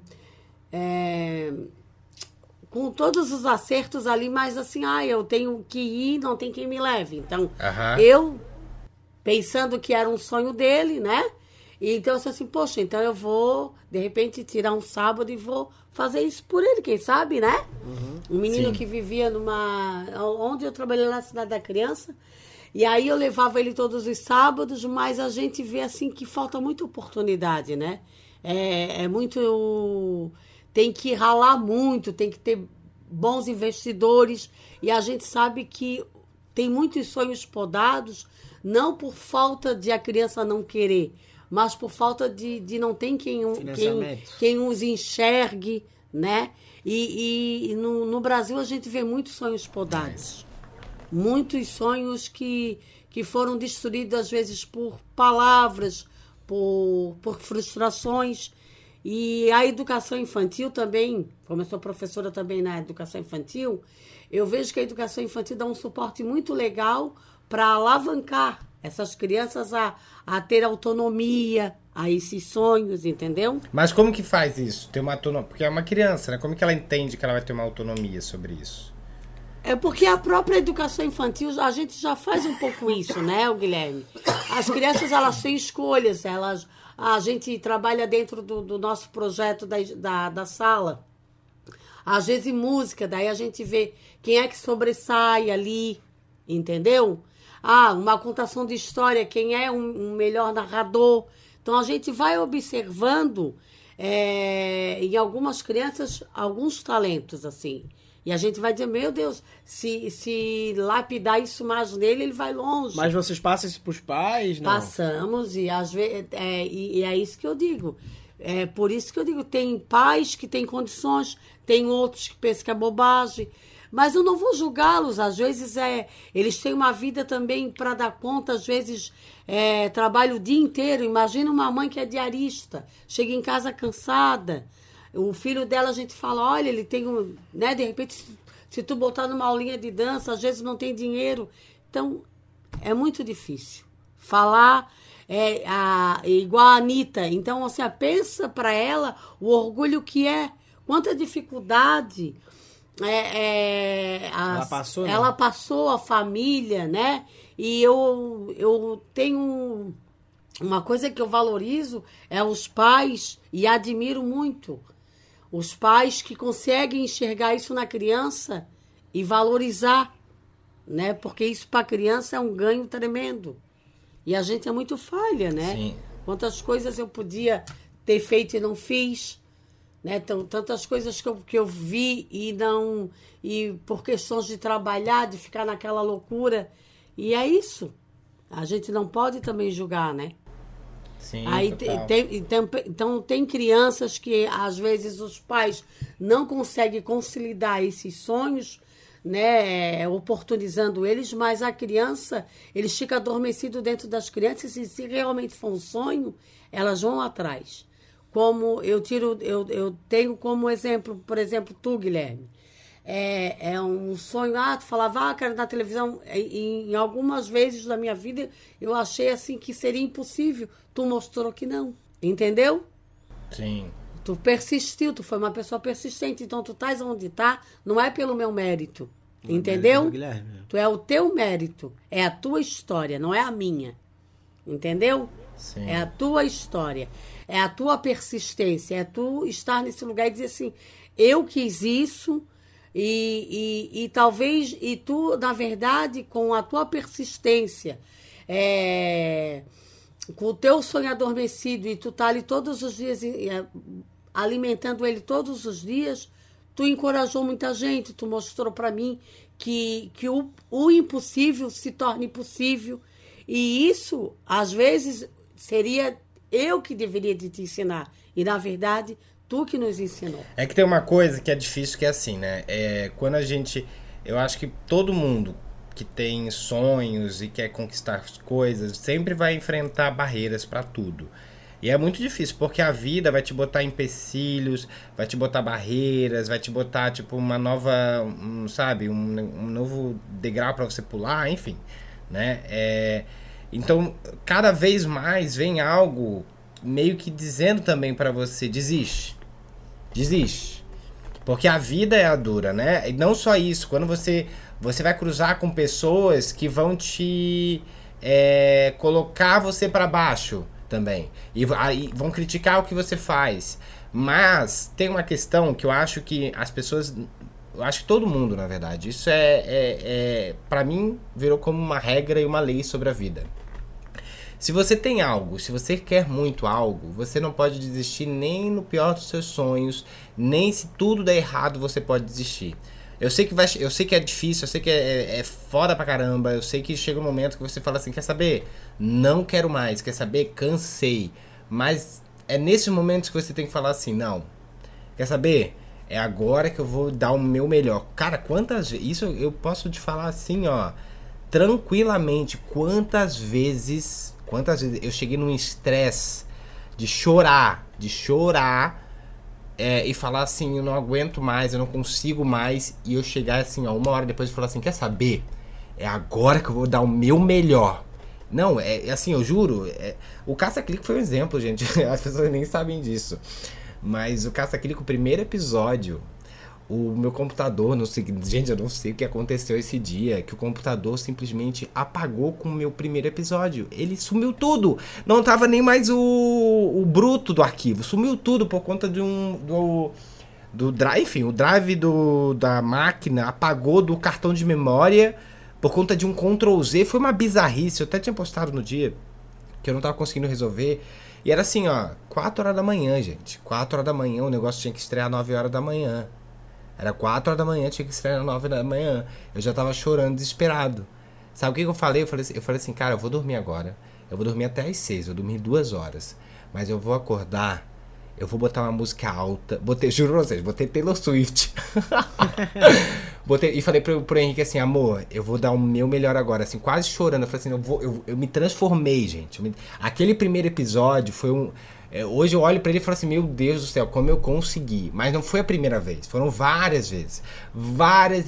[SPEAKER 4] todos os acertos ali, mas assim, eu tenho que ir, não tem quem me leve. Então, eu... pensando que era um sonho dele, né? E então eu disse assim, poxa, então eu vou, de repente, tirar um sábado e vou fazer isso por ele, quem sabe, né? Um menino que vivia onde eu trabalhei na Cidade da Criança, E aí eu levava ele todos os sábados, mas a gente vê assim que falta muita oportunidade, né? É muito... Tem que ralar muito, tem que ter bons investidores. E a gente sabe que tem muitos sonhos podados, não por falta de a criança não querer, mas por falta de não ter quem os enxergue, né? E no Brasil a gente vê muitos sonhos podados. Muitos sonhos que foram destruídos, às vezes, por palavras, por frustrações. E a educação infantil também, como eu sou professora também na educação infantil, eu vejo que a educação infantil dá um suporte muito legal para alavancar essas crianças a ter autonomia, a esses sonhos, entendeu?
[SPEAKER 3] Mas como que faz isso? Ter uma autonomia? Porque é uma criança, né? Como que ela entende que ela vai ter uma autonomia sobre isso?
[SPEAKER 4] É porque a própria educação infantil, a gente já faz um pouco isso, né, Guilherme? As crianças, elas têm escolhas, a gente trabalha dentro do nosso projeto da sala. Às vezes música, daí a gente vê quem é que sobressai ali, entendeu? Uma contação de história, quem é um melhor narrador. Então a gente vai observando em algumas crianças alguns talentos, assim. E a gente vai dizer, meu Deus, se lapidar isso mais nele, ele vai longe.
[SPEAKER 5] Mas vocês passam isso pros pais, não?
[SPEAKER 4] Passamos, e às vezes e é isso que eu digo. É por isso que eu digo, tem pais que têm condições, tem outros que pensam que é bobagem. Mas eu não vou julgá-los, às vezes eles têm uma vida também para dar conta, às vezes trabalha o dia inteiro. Imagina uma mãe que é diarista, chega em casa cansada. O filho dela, a gente fala, olha, ele tem né, de repente, se tu botar numa aulinha de dança, às vezes não tem dinheiro. Então, é muito difícil. Falar igual a Anitta. Então, você pensa para ela o orgulho que é, quanta dificuldade
[SPEAKER 5] ela passou, né?
[SPEAKER 4] Ela passou, a família, né? E eu tenho uma coisa que eu valorizo, é os pais, e admiro muito. Os pais que conseguem enxergar isso na criança e valorizar, né? Porque isso para a criança é um ganho tremendo. E a gente é muito falha, né?
[SPEAKER 3] Sim.
[SPEAKER 4] Quantas coisas eu podia ter feito e não fiz, né? Então, tantas coisas que eu vi e por questões de trabalhar, de ficar naquela loucura. E é isso. A gente não pode também julgar, né?
[SPEAKER 3] Sim,
[SPEAKER 4] aí então tem crianças que às vezes os pais não conseguem consolidar esses sonhos, né, oportunizando eles, mas a criança, eles ficam adormecidos dentro das crianças, e se realmente for um sonho, elas vão atrás. Como eu tenho como exemplo, por exemplo, tu, Guilherme. É um sonho, tu falava, quero na televisão. Em algumas vezes da minha vida, eu achei assim que seria impossível. Tu mostrou que não, entendeu?
[SPEAKER 3] Sim.
[SPEAKER 4] Tu persistiu, tu foi uma pessoa persistente, então tu estás onde tá, não é pelo meu mérito, entendeu? Tu é o teu mérito, é a tua história, não é a minha, entendeu?
[SPEAKER 3] Sim.
[SPEAKER 4] É a tua história, é a tua persistência, é tu estar nesse lugar e dizer assim, eu quis isso. E talvez, e tu, na verdade, com a tua persistência, com o teu sonho adormecido, e tu tá ali todos os dias, alimentando ele todos os dias, tu encorajou muita gente, tu mostrou para mim que o impossível se torne possível, e isso, às vezes, seria eu que deveria de te ensinar, e, na verdade, tu que nos ensinou.
[SPEAKER 3] É que tem uma coisa que é difícil, que é assim, né? Quando a gente... Eu acho que todo mundo que tem sonhos e quer conquistar coisas sempre vai enfrentar barreiras para tudo. E é muito difícil, porque a vida vai te botar empecilhos, vai te botar barreiras, vai te botar, tipo, uma nova... um novo degrau para você pular, enfim, né? Então, cada vez mais vem algo meio que dizendo também para você, desiste. Porque a vida é a dura, né? E não só isso, quando você vai cruzar com pessoas que vão te colocar você para baixo também. E vão criticar o que você faz. Mas tem uma questão que eu acho que as pessoas eu acho que todo mundo, na verdade, isso pra mim, virou como uma regra e uma lei sobre a vida. Se você tem algo, se você quer muito algo, você não pode desistir nem no pior dos seus sonhos, nem se tudo der errado você pode desistir. Eu sei que é difícil, eu sei que é foda pra caramba, eu sei que chega um momento que você fala assim, quer saber? Não quero mais, quer saber? Cansei. Mas é nesses momentos que você tem que falar assim, não, quer saber? É agora que eu vou dar o meu melhor. Cara, quantas vezes, isso eu posso te falar assim, ó, tranquilamente, quantas vezes eu cheguei num estresse de chorar, e falar assim, eu não aguento mais, eu não consigo mais, e eu chegar assim, ó, 1 hora depois e falar assim, quer saber? É agora que eu vou dar o meu melhor. Não, é assim, eu juro, o Caça-Clique foi um exemplo, gente, as pessoas nem sabem disso, mas o Caça-Clique, o primeiro episódio, o meu computador, não sei, gente, eu não sei o que aconteceu esse dia, que o computador simplesmente apagou com o meu primeiro episódio. Ele sumiu tudo. Não tava nem mais o bruto do arquivo. Sumiu tudo por conta do drive, enfim, o drive da máquina apagou do cartão de memória por conta de um Ctrl+Z. Foi uma bizarrice. Eu até tinha postado no dia que eu não tava conseguindo resolver. E era assim, ó, 4 horas da manhã, gente. 4 horas da manhã, o negócio tinha que estrear 9 horas da manhã. Era 4 horas da manhã, tinha que estrear 9 da manhã. Eu já tava chorando, desesperado. Sabe o que eu falei? Eu falei assim, cara, eu vou dormir agora. Eu vou dormir até às 6, eu vou dormir 2 horas. Mas eu vou acordar, eu vou botar uma música alta. Juro pra vocês, botei Taylor Swift. E falei pro Henrique assim, amor, eu vou dar o meu melhor agora. Assim, quase chorando. Eu falei assim, eu me transformei, gente. Aquele primeiro episódio foi um... hoje eu olho pra ele e falo assim, meu Deus do céu, como eu consegui. Mas não foi a primeira vez, foram várias vezes. Várias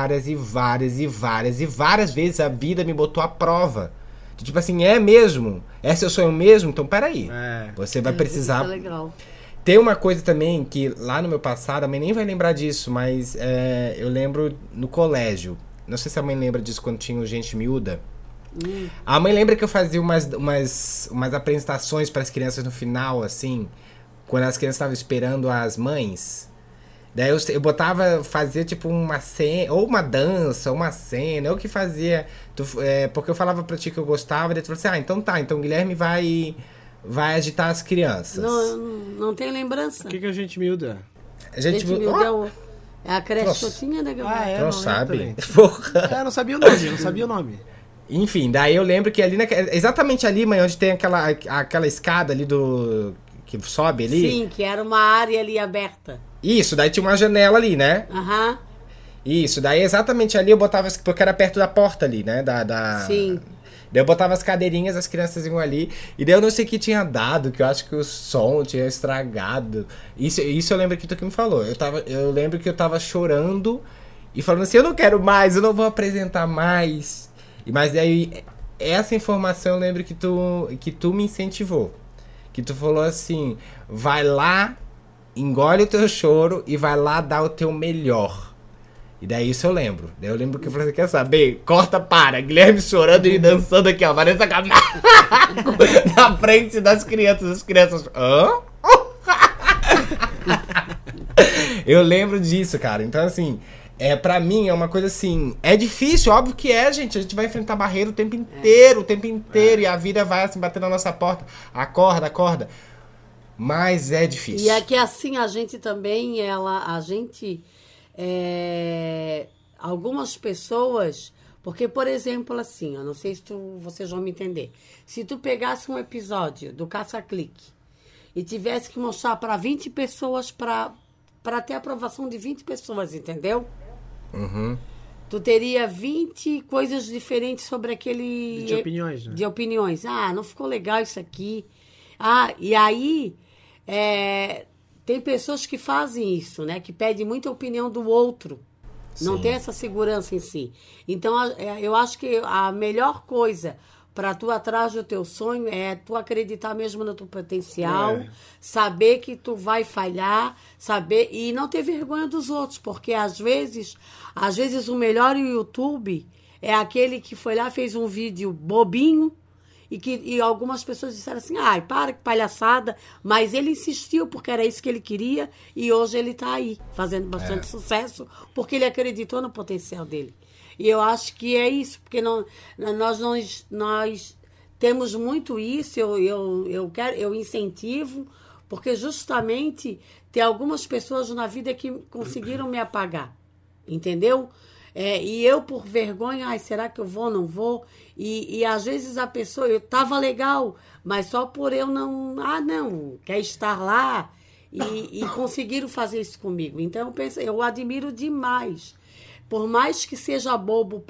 [SPEAKER 3] vezes a vida me botou à prova. Tipo assim, é mesmo? É seu sonho mesmo? Então peraí. Você vai precisar...
[SPEAKER 4] Isso é legal.
[SPEAKER 3] Tem uma coisa também que lá no meu passado, a mãe nem vai lembrar disso, mas eu lembro no colégio. Não sei se a mãe lembra disso quando tinha Gente Miúda. A mãe lembra que eu fazia umas apresentações para as crianças no final, assim, quando as crianças estavam esperando as mães. Daí eu fazia tipo uma cena, ou uma dança, ou uma cena, eu que fazia, porque eu falava pra ti que eu gostava, daí tu falou assim, então tá, então o Guilherme vai agitar as crianças.
[SPEAKER 4] Não tem lembrança.
[SPEAKER 5] O que é Gente Miúda?
[SPEAKER 4] Gente Miúda é a creche que eu tinha, né, Gabriel?
[SPEAKER 3] Não sabe? Porra.
[SPEAKER 5] Eu não sabia o nome,
[SPEAKER 3] Enfim, daí eu lembro que ali, exatamente ali, mãe, onde tem aquela escada ali que sobe ali.
[SPEAKER 4] Sim, que era uma área ali aberta.
[SPEAKER 3] Isso, daí tinha uma janela ali, né?
[SPEAKER 4] Aham.
[SPEAKER 3] Isso, daí exatamente ali eu botava, porque era perto da porta ali, né?
[SPEAKER 4] Sim.
[SPEAKER 3] Daí eu botava as cadeirinhas, as crianças iam ali, e daí eu não sei o que tinha dado, que eu acho que o som tinha estragado. Isso eu lembro que tu me falou. Eu lembro que eu tava chorando e falando assim, eu não quero mais, eu não vou apresentar mais. Mas daí, essa informação eu lembro que tu me incentivou. Que tu falou assim, vai lá, engole o teu choro e vai lá dar o teu melhor. E daí isso eu lembro. Daí eu lembro que eu falei assim, quer saber? Corta, para. Guilherme chorando e dançando aqui, ó. Vanessa Camargo na frente das crianças. As crianças... hã? Eu lembro disso, cara. Então, assim... pra mim é uma coisa assim, é difícil, óbvio que é, gente, a gente vai enfrentar barreira o tempo inteiro, e a vida vai assim, batendo na nossa porta, acorda, mas é difícil.
[SPEAKER 4] E é que assim, a gente também, algumas pessoas, porque, por exemplo, assim, eu não sei se vocês vão me entender, se tu pegasse um episódio do Caça-Clique e tivesse que mostrar para 20 pessoas, para ter aprovação de 20 pessoas, entendeu?
[SPEAKER 3] Uhum.
[SPEAKER 4] Tu teria 20 coisas diferentes sobre aquele...
[SPEAKER 5] De opiniões, né?
[SPEAKER 4] De opiniões. Ah, não ficou legal isso aqui. Ah, e aí... tem pessoas que fazem isso, né? Que pedem muita opinião do outro.
[SPEAKER 3] Sim.
[SPEAKER 4] Não tem essa segurança em si. Então, eu acho que a melhor coisa para tu atrás do teu sonho é tu acreditar mesmo no teu potencial, saber que tu vai falhar, saber e não ter vergonha dos outros, porque às vezes o melhor YouTube é aquele que foi lá, fez um vídeo bobinho E algumas pessoas disseram assim, ai, para que palhaçada, mas ele insistiu porque era isso que ele queria e hoje ele está aí, fazendo bastante sucesso, porque ele acreditou no potencial dele. E eu acho que é isso, porque nós temos muito isso, eu incentivo, porque justamente tem algumas pessoas na vida que conseguiram me apagar, entendeu? E eu, por vergonha, ai, será que eu vou, não vou? E às vezes a pessoa, eu tava legal, mas só por eu não, quer estar lá e conseguiram fazer isso comigo. Então eu admiro demais. Por mais que seja bobo,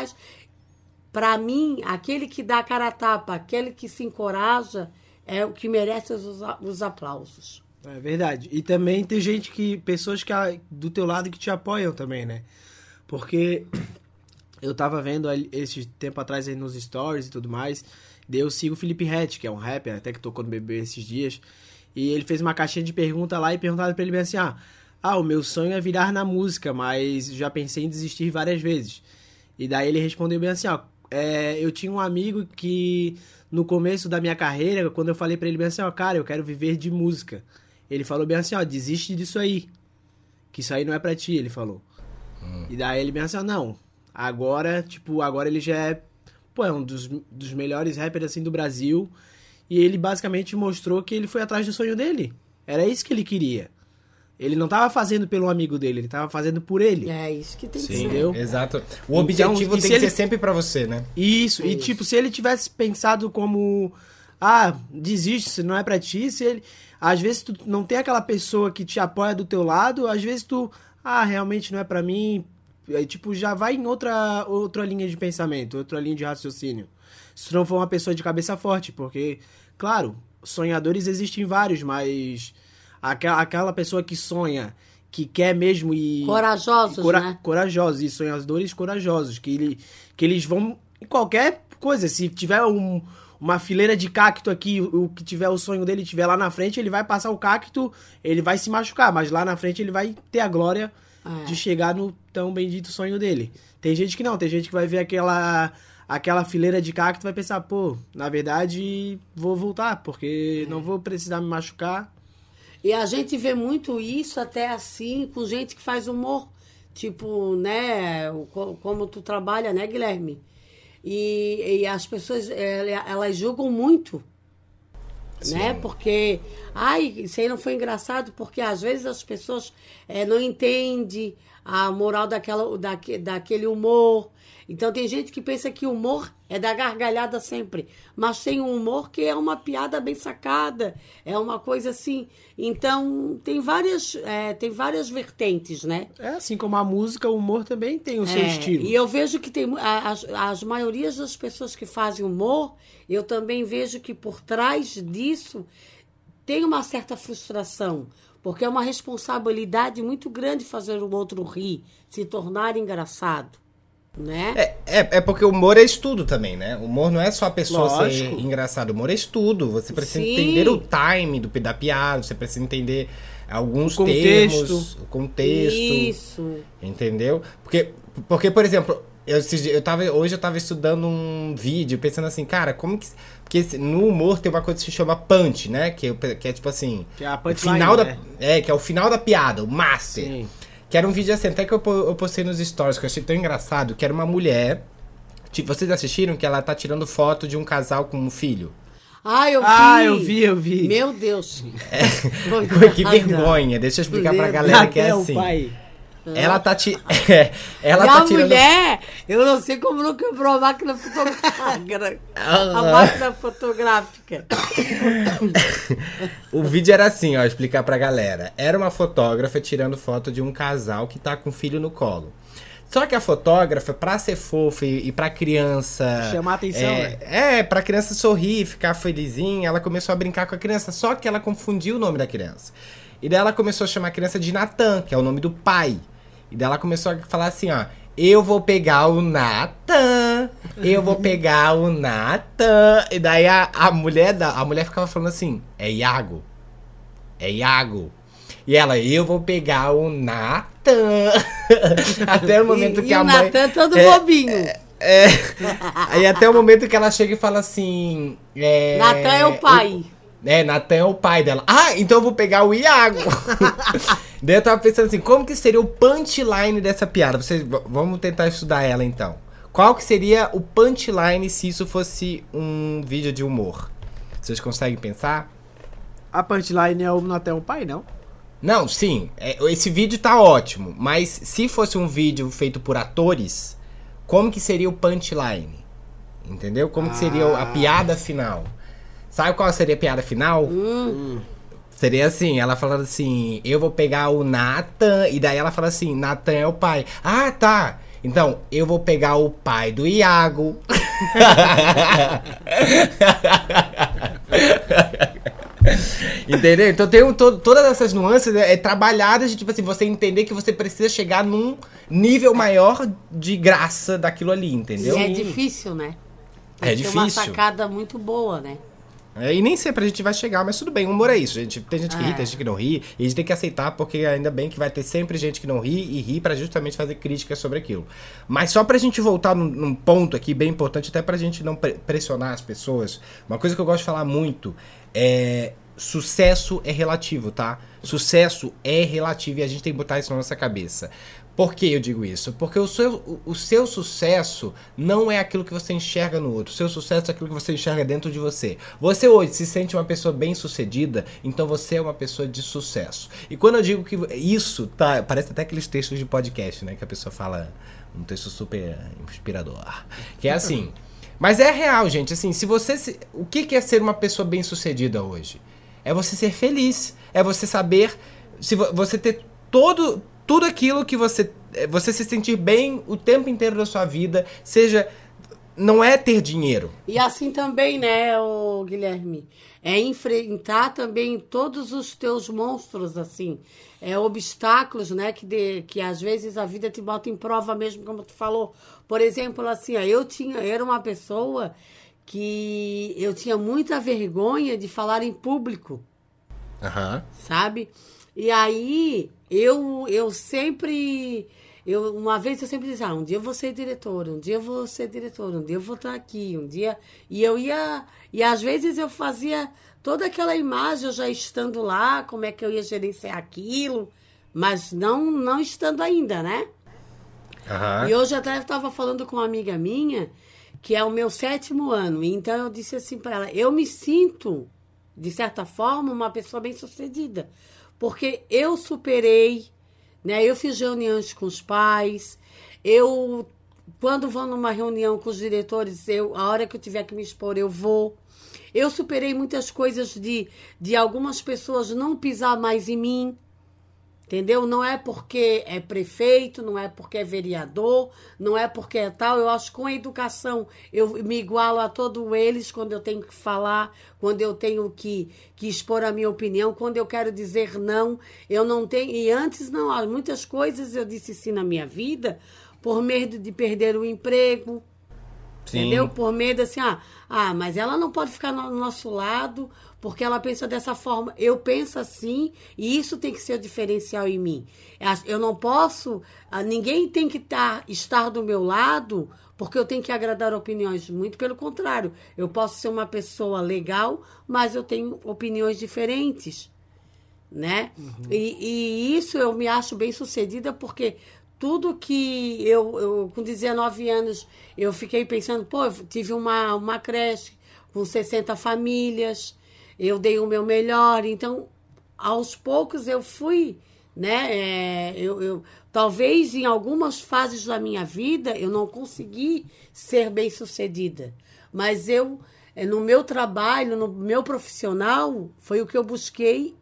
[SPEAKER 4] para mim, aquele que dá a cara a tapa, aquele que se encoraja, é o que merece os aplausos.
[SPEAKER 5] É verdade. E também tem pessoas do teu lado que te apoiam também, né? Porque eu tava vendo esse tempo atrás aí nos stories e tudo mais, daí eu sigo o Felipe Ret, que é um rapper, até que tocou no BBB esses dias, e ele fez uma caixinha de pergunta lá e perguntaram pra ele bem assim, o meu sonho é virar na música, mas já pensei em desistir várias vezes. E daí ele respondeu bem assim, eu tinha um amigo que no começo da minha carreira, quando eu falei pra ele bem assim, cara, eu quero viver de música. Ele falou bem assim, desiste disso aí, que isso aí não é pra ti, ele falou. E daí ele bem assim, não, agora ele já é um dos melhores rappers assim do Brasil, e ele basicamente mostrou que ele foi atrás do sonho dele. Era isso que ele queria. Ele não tava fazendo pelo amigo dele, ele tava fazendo por ele.
[SPEAKER 4] É isso que tem que ser.
[SPEAKER 5] Entendeu?
[SPEAKER 3] Exato. O objetivo tem que ser sempre pra você, né?
[SPEAKER 5] Isso. E tipo, se ele tivesse pensado como, desiste, se não é pra ti, às vezes tu não tem aquela pessoa que te apoia do teu lado, às vezes tu, realmente não é pra mim, aí tipo, já vai em outra linha de pensamento, outra linha de raciocínio. Se tu não for uma pessoa de cabeça forte, porque, claro, sonhadores existem vários, mas aquela pessoa que sonha, que quer mesmo e...
[SPEAKER 4] Corajosos, né?
[SPEAKER 5] Corajosos, e sonhadores corajosos, que eles vão em qualquer coisa. Se tiver uma fileira de cacto aqui, o que tiver o sonho dele tiver lá na frente, ele vai passar o cacto, ele vai se machucar, mas lá na frente ele vai ter a glória de chegar no tão bendito sonho dele. Tem gente que não, tem gente que vai ver aquela fileira de cacto e vai pensar, na verdade, vou voltar, porque não vou precisar me machucar.
[SPEAKER 4] E a gente vê muito isso até assim, com gente que faz humor, tipo, né, como tu trabalha, né, Guilherme? E as pessoas, elas julgam muito, né? Porque, isso aí não foi engraçado, porque às vezes as pessoas não entendem a moral daquele humor. Então tem gente que pensa que o humor é da gargalhada sempre, mas tem um humor que é uma piada bem sacada, é uma coisa assim. Então tem várias vertentes, né?
[SPEAKER 5] Assim como a música, o humor também tem o seu estilo.
[SPEAKER 4] E eu vejo que tem as maiorias das pessoas que fazem humor, eu também vejo que por trás disso tem uma certa frustração, porque é uma responsabilidade muito grande fazer o outro rir, se tornar engraçado. Né?
[SPEAKER 3] É porque o humor é estudo também, né? O humor não é só a pessoa
[SPEAKER 5] Lógico.
[SPEAKER 3] ser engraçado, o humor é estudo. Você precisa entender o time da piada, você precisa entender alguns termos, o contexto.
[SPEAKER 4] Isso.
[SPEAKER 3] Entendeu? Porque por exemplo, hoje eu tava estudando um vídeo pensando assim, cara, como que... Porque no humor tem uma coisa que se chama punch, né? Que é tipo assim...
[SPEAKER 5] Que é a punchline,
[SPEAKER 3] final
[SPEAKER 5] né?
[SPEAKER 3] que é o final da piada, o master.
[SPEAKER 5] Sim.
[SPEAKER 3] Que era um vídeo assim, até que eu postei nos stories, que eu achei tão engraçado, que era uma mulher... Tipo, vocês assistiram que ela tá tirando foto de um casal com um filho?
[SPEAKER 4] Eu
[SPEAKER 5] vi.
[SPEAKER 4] Meu Deus.
[SPEAKER 3] Que vergonha. Deixa eu explicar pra galera que é assim.
[SPEAKER 5] Pai.
[SPEAKER 3] Ela tá
[SPEAKER 4] A mulher, eu não sei como não quebrou a máquina fotográfica. A máquina fotográfica.
[SPEAKER 3] O vídeo era assim, explicar pra galera. Era uma fotógrafa tirando foto de um casal que tá com um filho no colo. Só que a fotógrafa, pra ser fofa e pra criança...
[SPEAKER 5] chamar a atenção, né?
[SPEAKER 3] Pra criança sorrir, ficar felizinha, ela começou a brincar com a criança. Só que ela confundiu o nome da criança. E daí ela começou a chamar a criança de Natan, que é o nome do pai. E daí ela começou a falar assim, eu vou pegar o Natan, eu vou pegar o Natan. E daí a mulher ficava falando assim, é Iago. E ela, eu vou pegar o Natan. Até o momento que a mãe...
[SPEAKER 4] E o Natan todo bobinho.
[SPEAKER 3] Aí até o momento que ela chega e fala assim...
[SPEAKER 4] Natan é o pai.
[SPEAKER 3] Natan é o pai dela. Ah, então eu vou pegar o Iago. Daí eu tava pensando assim, como que seria o punchline dessa piada? Vamos tentar estudar ela então. Qual que seria o punchline se isso fosse um vídeo de humor? Vocês conseguem pensar?
[SPEAKER 5] A punchline é o Natan o pai, não?
[SPEAKER 3] Não, sim. Esse vídeo tá ótimo. Mas se fosse um vídeo feito por atores, como que seria o punchline? Entendeu? Como que seria a piada final? Sabe qual seria a piada final? Seria assim, ela falando assim, eu vou pegar o Natan, e daí ela fala assim, Natan é o pai. Ah, tá. Então, eu vou pegar o pai do Iago. Entendeu? Então tem todas essas nuances trabalhadas de, tipo assim, você entender que você precisa chegar num nível maior de graça daquilo ali, entendeu?
[SPEAKER 4] E é difícil, né?
[SPEAKER 3] É
[SPEAKER 4] Tem uma
[SPEAKER 3] difícil.
[SPEAKER 4] sacada muito boa, né?
[SPEAKER 3] E nem sempre a gente vai chegar, mas tudo bem, o humor é isso, gente. Tem gente que ri, tem gente que não ri, e a gente tem que aceitar, porque ainda bem que vai ter sempre gente que não ri e ri pra justamente fazer críticas sobre aquilo. Mas só pra gente voltar num ponto aqui bem importante, até pra gente não pressionar as pessoas, uma coisa que eu gosto de falar muito é... Sucesso é relativo, tá? Sucesso é relativo e a gente tem que botar isso na nossa cabeça. Por que eu digo isso? Porque o seu sucesso não é aquilo que você enxerga no outro. O seu sucesso é aquilo que você enxerga dentro de você. Você hoje se sente uma pessoa bem-sucedida, então você é uma pessoa de sucesso. E quando eu digo que isso, tá, parece até aqueles textos de podcast, né? Que a pessoa fala um texto super inspirador. Que é assim. Mas é real, gente. Assim, se você... O que é ser uma pessoa bem-sucedida hoje? É você ser feliz. É você saber... Se você ter tudo aquilo que você se sentir bem o tempo inteiro da sua vida, seja... Não é ter dinheiro.
[SPEAKER 4] E assim também, né, o Guilherme? É enfrentar também todos os teus monstros, assim. Obstáculos, né, que às vezes a vida te bota em prova mesmo, como tu falou. Por exemplo, assim, ó, eu era uma pessoa que eu tinha muita vergonha de falar em público. Sabe? E aí, eu sempre... uma vez eu sempre dizia, um dia eu vou ser diretora, um dia eu vou ser diretora, um dia eu vou estar aqui, um dia... E eu ia... E às vezes eu fazia toda aquela imagem, eu já estando lá, como é que eu ia gerenciar aquilo, mas não estando ainda, né? E hoje até eu estava falando com uma amiga minha, que é o meu 7º ano, então eu disse assim para ela, eu me sinto, de certa forma, uma pessoa bem-sucedida, porque eu superei, né? Eu fiz reuniões com os pais, quando vou numa reunião com os diretores, a hora que eu tiver que me expor, eu vou. Eu superei muitas coisas de algumas pessoas não pisar mais em mim, entendeu? Não é porque é prefeito, não é porque é vereador, não é porque é tal. Eu acho que com a educação eu me igualo a todos eles quando eu tenho que falar, quando eu tenho que expor a minha opinião, quando eu quero dizer não, eu não tenho... E antes não, muitas coisas eu disse sim na minha vida por medo de perder o emprego, entendeu? Por medo assim, mas ela não pode ficar no nosso lado porque ela pensa dessa forma. Eu penso assim e isso tem que ser o diferencial em mim. Eu não posso, ninguém tem que estar do meu lado porque eu tenho que agradar opiniões. Muito pelo contrário, eu posso ser uma pessoa legal, mas eu tenho opiniões diferentes, né? E isso eu me acho bem sucedida porque... Tudo que eu com 19 anos, eu fiquei pensando, eu tive uma creche com 60 famílias, eu dei o meu melhor, então, aos poucos eu fui, né, talvez em algumas fases da minha vida eu não consegui ser bem-sucedida, mas no meu trabalho, no meu profissional, foi o que eu busquei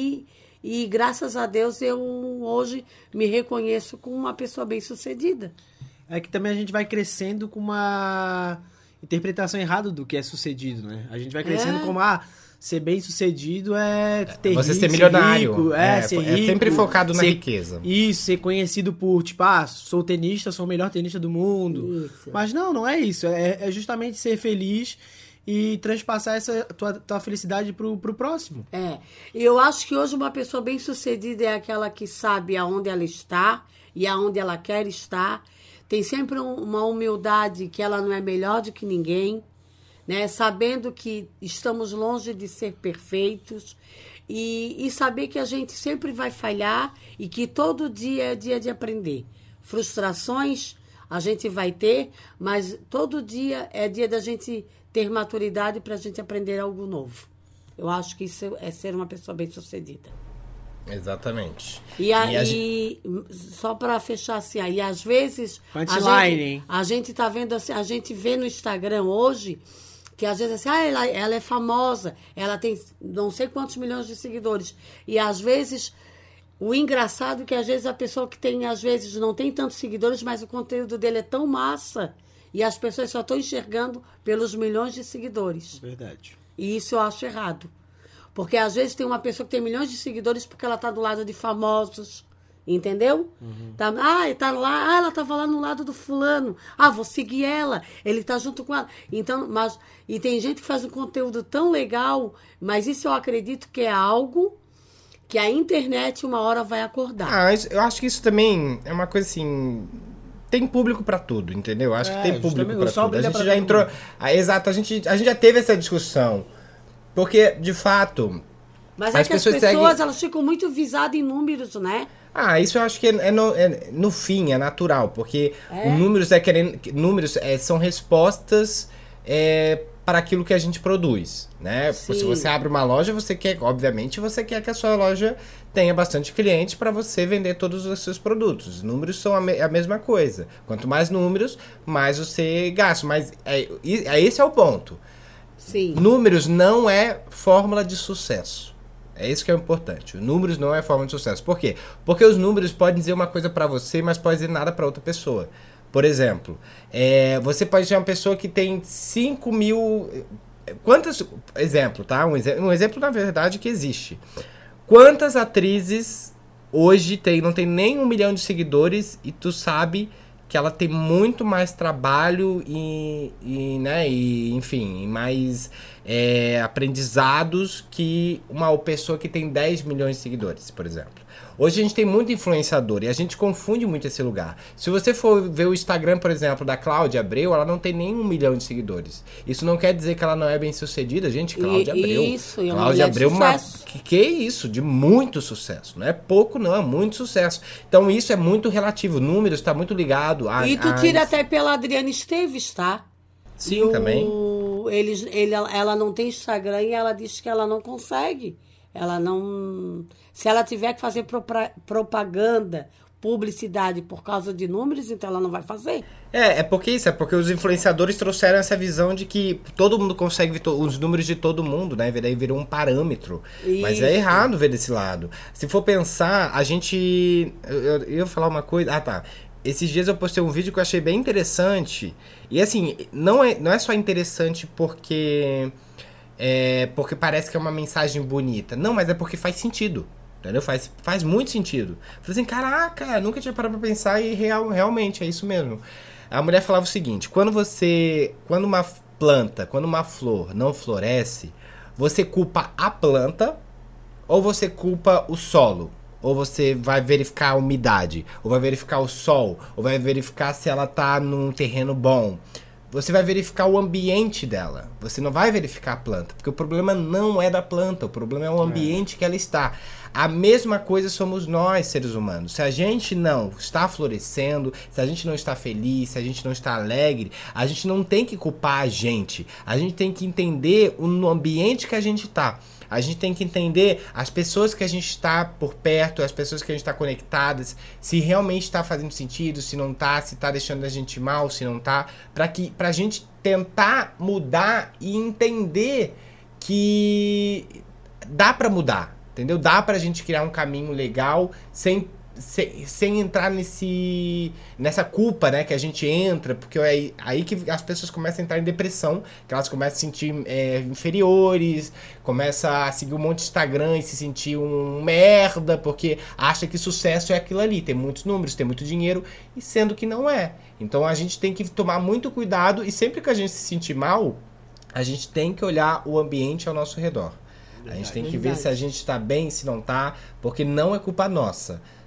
[SPEAKER 4] e graças a Deus eu hoje me reconheço como uma pessoa bem-sucedida.
[SPEAKER 5] É que também a gente vai crescendo com uma interpretação errada do que é sucedido, né? A gente vai crescendo como, ser bem-sucedido é ter rico,
[SPEAKER 3] você ser milionário.
[SPEAKER 5] Ser rico.
[SPEAKER 3] É sempre focado na riqueza.
[SPEAKER 5] Isso, ser conhecido por, sou tenista, sou o melhor tenista do mundo. Isso. Mas não é isso. É justamente ser feliz e transpassar essa tua felicidade pro próximo.
[SPEAKER 4] Eu acho que hoje uma pessoa bem-sucedida é aquela que sabe aonde ela está e aonde ela quer estar, tem sempre uma humildade que ela não é melhor do que ninguém, né? Sabendo que estamos longe de ser perfeitos e saber que a gente sempre vai falhar e que todo dia é dia de aprender. Frustrações a gente vai ter, mas todo dia é dia da gente ter maturidade para a gente aprender algo novo. Eu acho que isso é ser uma pessoa bem-sucedida.
[SPEAKER 3] Exatamente.
[SPEAKER 4] E só para fechar assim, aí às vezes a gente tá vendo assim, a gente vê no Instagram hoje que às vezes assim, ela é famosa, ela tem não sei quantos milhões de seguidores. E às vezes o engraçado é que às vezes a pessoa que tem, às vezes não tem tantos seguidores, mas o conteúdo dele é tão massa e as pessoas só estão enxergando pelos milhões de seguidores.
[SPEAKER 5] Verdade.
[SPEAKER 4] E isso eu acho errado. Porque às vezes tem uma pessoa que tem milhões de seguidores porque ela está do lado de famosos, entendeu? Tá lá, ela estava lá no lado do fulano. Vou seguir ela, ele está junto com ela. Então, e tem gente que faz um conteúdo tão legal, mas isso eu acredito que é algo que a internet uma hora vai acordar.
[SPEAKER 3] Eu acho que isso também é uma coisa assim... Tem público pra tudo, entendeu? Eu acho que tem público pra tudo. A gente já entrou... Exato, a gente já teve essa discussão. Porque, de fato...
[SPEAKER 4] Mas é que as pessoas elas ficam muito visadas em números, né?
[SPEAKER 3] Isso eu acho que no fim, é natural. Porque números são respostas para aquilo que a gente produz, né?
[SPEAKER 4] Sim.
[SPEAKER 3] Se você abre uma loja, obviamente, você quer que a sua loja tenha bastante clientes para você vender todos os seus produtos. Os números são a mesma coisa. Quanto mais números, mais você gasta. Mas esse é o ponto.
[SPEAKER 4] Sim.
[SPEAKER 3] Números não é fórmula de sucesso. É isso que é importante. Números não é fórmula de sucesso. Por quê? Porque os números podem dizer uma coisa para você, mas pode dizer nada para outra pessoa. Por exemplo, você pode ser uma pessoa que tem 5 mil... Exemplo, tá? Um exemplo, na verdade, que existe. Quantas atrizes hoje não tem nem 1 milhão de seguidores e tu sabe que ela tem muito mais trabalho enfim, mais aprendizados que uma pessoa que tem 10 milhões de seguidores, por exemplo. Hoje a gente tem muito influenciador e a gente confunde muito esse lugar. Se você for ver o Instagram, por exemplo, da Cláudia Abreu, ela não tem nem 1 milhão de seguidores. Isso não quer dizer que ela não é bem sucedida, gente. Cláudia Abreu.
[SPEAKER 4] Isso, é uma
[SPEAKER 3] Cláudia
[SPEAKER 4] mulher de
[SPEAKER 3] Abreu,
[SPEAKER 4] sucesso.
[SPEAKER 3] que é isso? De muito sucesso. Não é pouco, não, é muito sucesso. Então isso é muito relativo. Números está muito ligado a...
[SPEAKER 4] E tu tira até pela Adriana Esteves, tá?
[SPEAKER 3] Sim, também.
[SPEAKER 4] Ela não tem Instagram e ela diz que ela não consegue. Ela não... Se ela tiver que fazer propaganda, publicidade por causa de números, então ela não vai fazer.
[SPEAKER 3] É porque os influenciadores trouxeram essa visão de que todo mundo consegue ver os números de todo mundo, né? Daí virou um parâmetro. Isso. Mas é errado ver desse lado. Se for pensar, a gente... Eu ia falar uma coisa... tá. Esses dias eu postei um vídeo que eu achei bem interessante. E assim, não é só interessante porque parece que é uma mensagem bonita. Não, mas é porque faz sentido. Entendeu? Faz muito sentido. Eu falei assim, caraca, nunca tinha parado pra pensar e realmente é isso mesmo. A mulher falava o seguinte, quando uma planta, quando uma flor não floresce, você culpa a planta ou você culpa o solo? Ou você vai verificar a umidade, ou vai verificar o sol, ou vai verificar se ela tá num terreno bom. Você vai verificar o ambiente dela. Você não vai verificar a planta, porque o problema não é da planta, o problema é o ambiente que ela está. A mesma coisa somos nós, seres humanos. Se a gente não está florescendo, se a gente não está feliz, se a gente não está alegre, a gente não tem que culpar a gente. A gente tem que entender o ambiente que a gente está. A gente tem que entender as pessoas que a gente está por perto, as pessoas que a gente está conectadas, se realmente está fazendo sentido, se não está, se está deixando a gente mal, se não está, pra gente tentar mudar e entender que dá pra mudar, entendeu? Dá pra gente criar um caminho legal sem entrar nessa culpa, né, que a gente entra, porque é aí que as pessoas começam a entrar em depressão, que elas começam a se sentir inferiores, começam a seguir um monte de Instagram e se sentir um merda, porque acha que sucesso é aquilo ali, tem muitos números, tem muito dinheiro, e sendo que não é. Então a gente tem que tomar muito cuidado, e sempre que a gente se sentir mal, a gente tem que olhar o ambiente ao nosso redor. A gente tem que ver se a gente está bem, se não está, porque não é culpa nossa.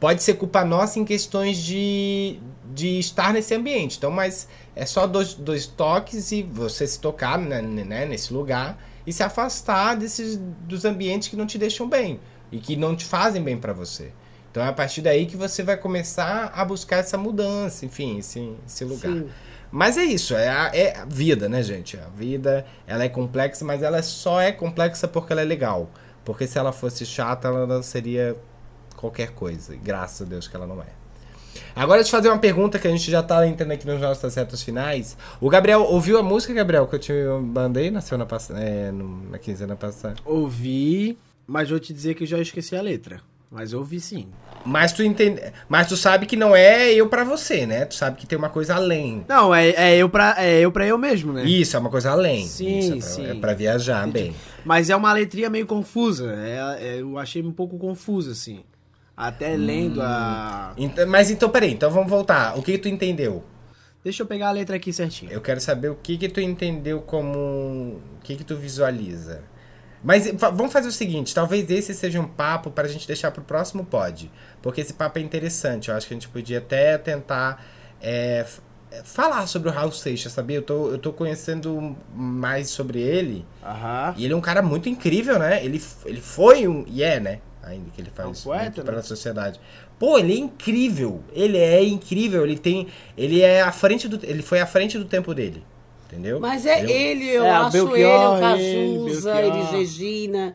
[SPEAKER 3] pode ser culpa nossa em questões de estar nesse ambiente. Então, mas é só dois toques e você se tocar, né, nesse lugar e se afastar dos ambientes que não te deixam bem e que não te fazem bem pra você. Então é a partir daí que você vai começar a buscar essa mudança, enfim, esse lugar.
[SPEAKER 4] Sim.
[SPEAKER 3] Mas é isso, é a vida, né, gente? A vida, ela é complexa, mas ela só é complexa porque ela é legal. Porque se ela fosse chata, ela não seria qualquer coisa. E graças a Deus que ela não é. Agora deixa eu fazer uma pergunta que a gente já tá entrando aqui nos nossos retos finais. O Gabriel, ouviu a música, Gabriel, que eu te mandei na semana passada, na quinzena passada?
[SPEAKER 5] Ouvi, mas vou te dizer que eu já esqueci a letra. Mas eu ouvi sim.
[SPEAKER 3] Mas tu sabe que não é eu pra você, né? Tu sabe que tem uma coisa além.
[SPEAKER 5] Não, é eu pra eu mesmo, né?
[SPEAKER 3] Isso, é uma coisa além.
[SPEAKER 5] Sim,
[SPEAKER 3] Isso,
[SPEAKER 5] sim.
[SPEAKER 3] É pra viajar, bem.
[SPEAKER 5] Mas é uma letrinha meio confusa. Eu achei um pouco confusa, assim. Até lendo a...
[SPEAKER 3] Mas então, peraí, então vamos voltar. O que tu entendeu?
[SPEAKER 5] Deixa eu pegar a letra aqui certinho.
[SPEAKER 3] Eu quero saber o que tu entendeu como... O que tu visualiza. Mas vamos fazer o seguinte, talvez esse seja um papo pra gente deixar pro próximo pod. Porque esse papo é interessante. Eu acho que a gente podia até tentar falar sobre o Raul Seixas, sabia? Eu tô conhecendo mais sobre ele.
[SPEAKER 5] Aham.
[SPEAKER 3] E ele é um cara muito incrível, né? Ele foi né? Ainda que ele faz
[SPEAKER 5] um poeta,
[SPEAKER 3] muito
[SPEAKER 5] né?
[SPEAKER 3] pela sociedade. Pô, ele é incrível. Ele é incrível. Ele foi à frente do tempo dele. Entendeu?
[SPEAKER 4] Mas eu
[SPEAKER 5] É, o
[SPEAKER 4] acho
[SPEAKER 5] Belchior,
[SPEAKER 4] ele, o Cazuza,
[SPEAKER 5] Belchior.
[SPEAKER 4] Elis Regina,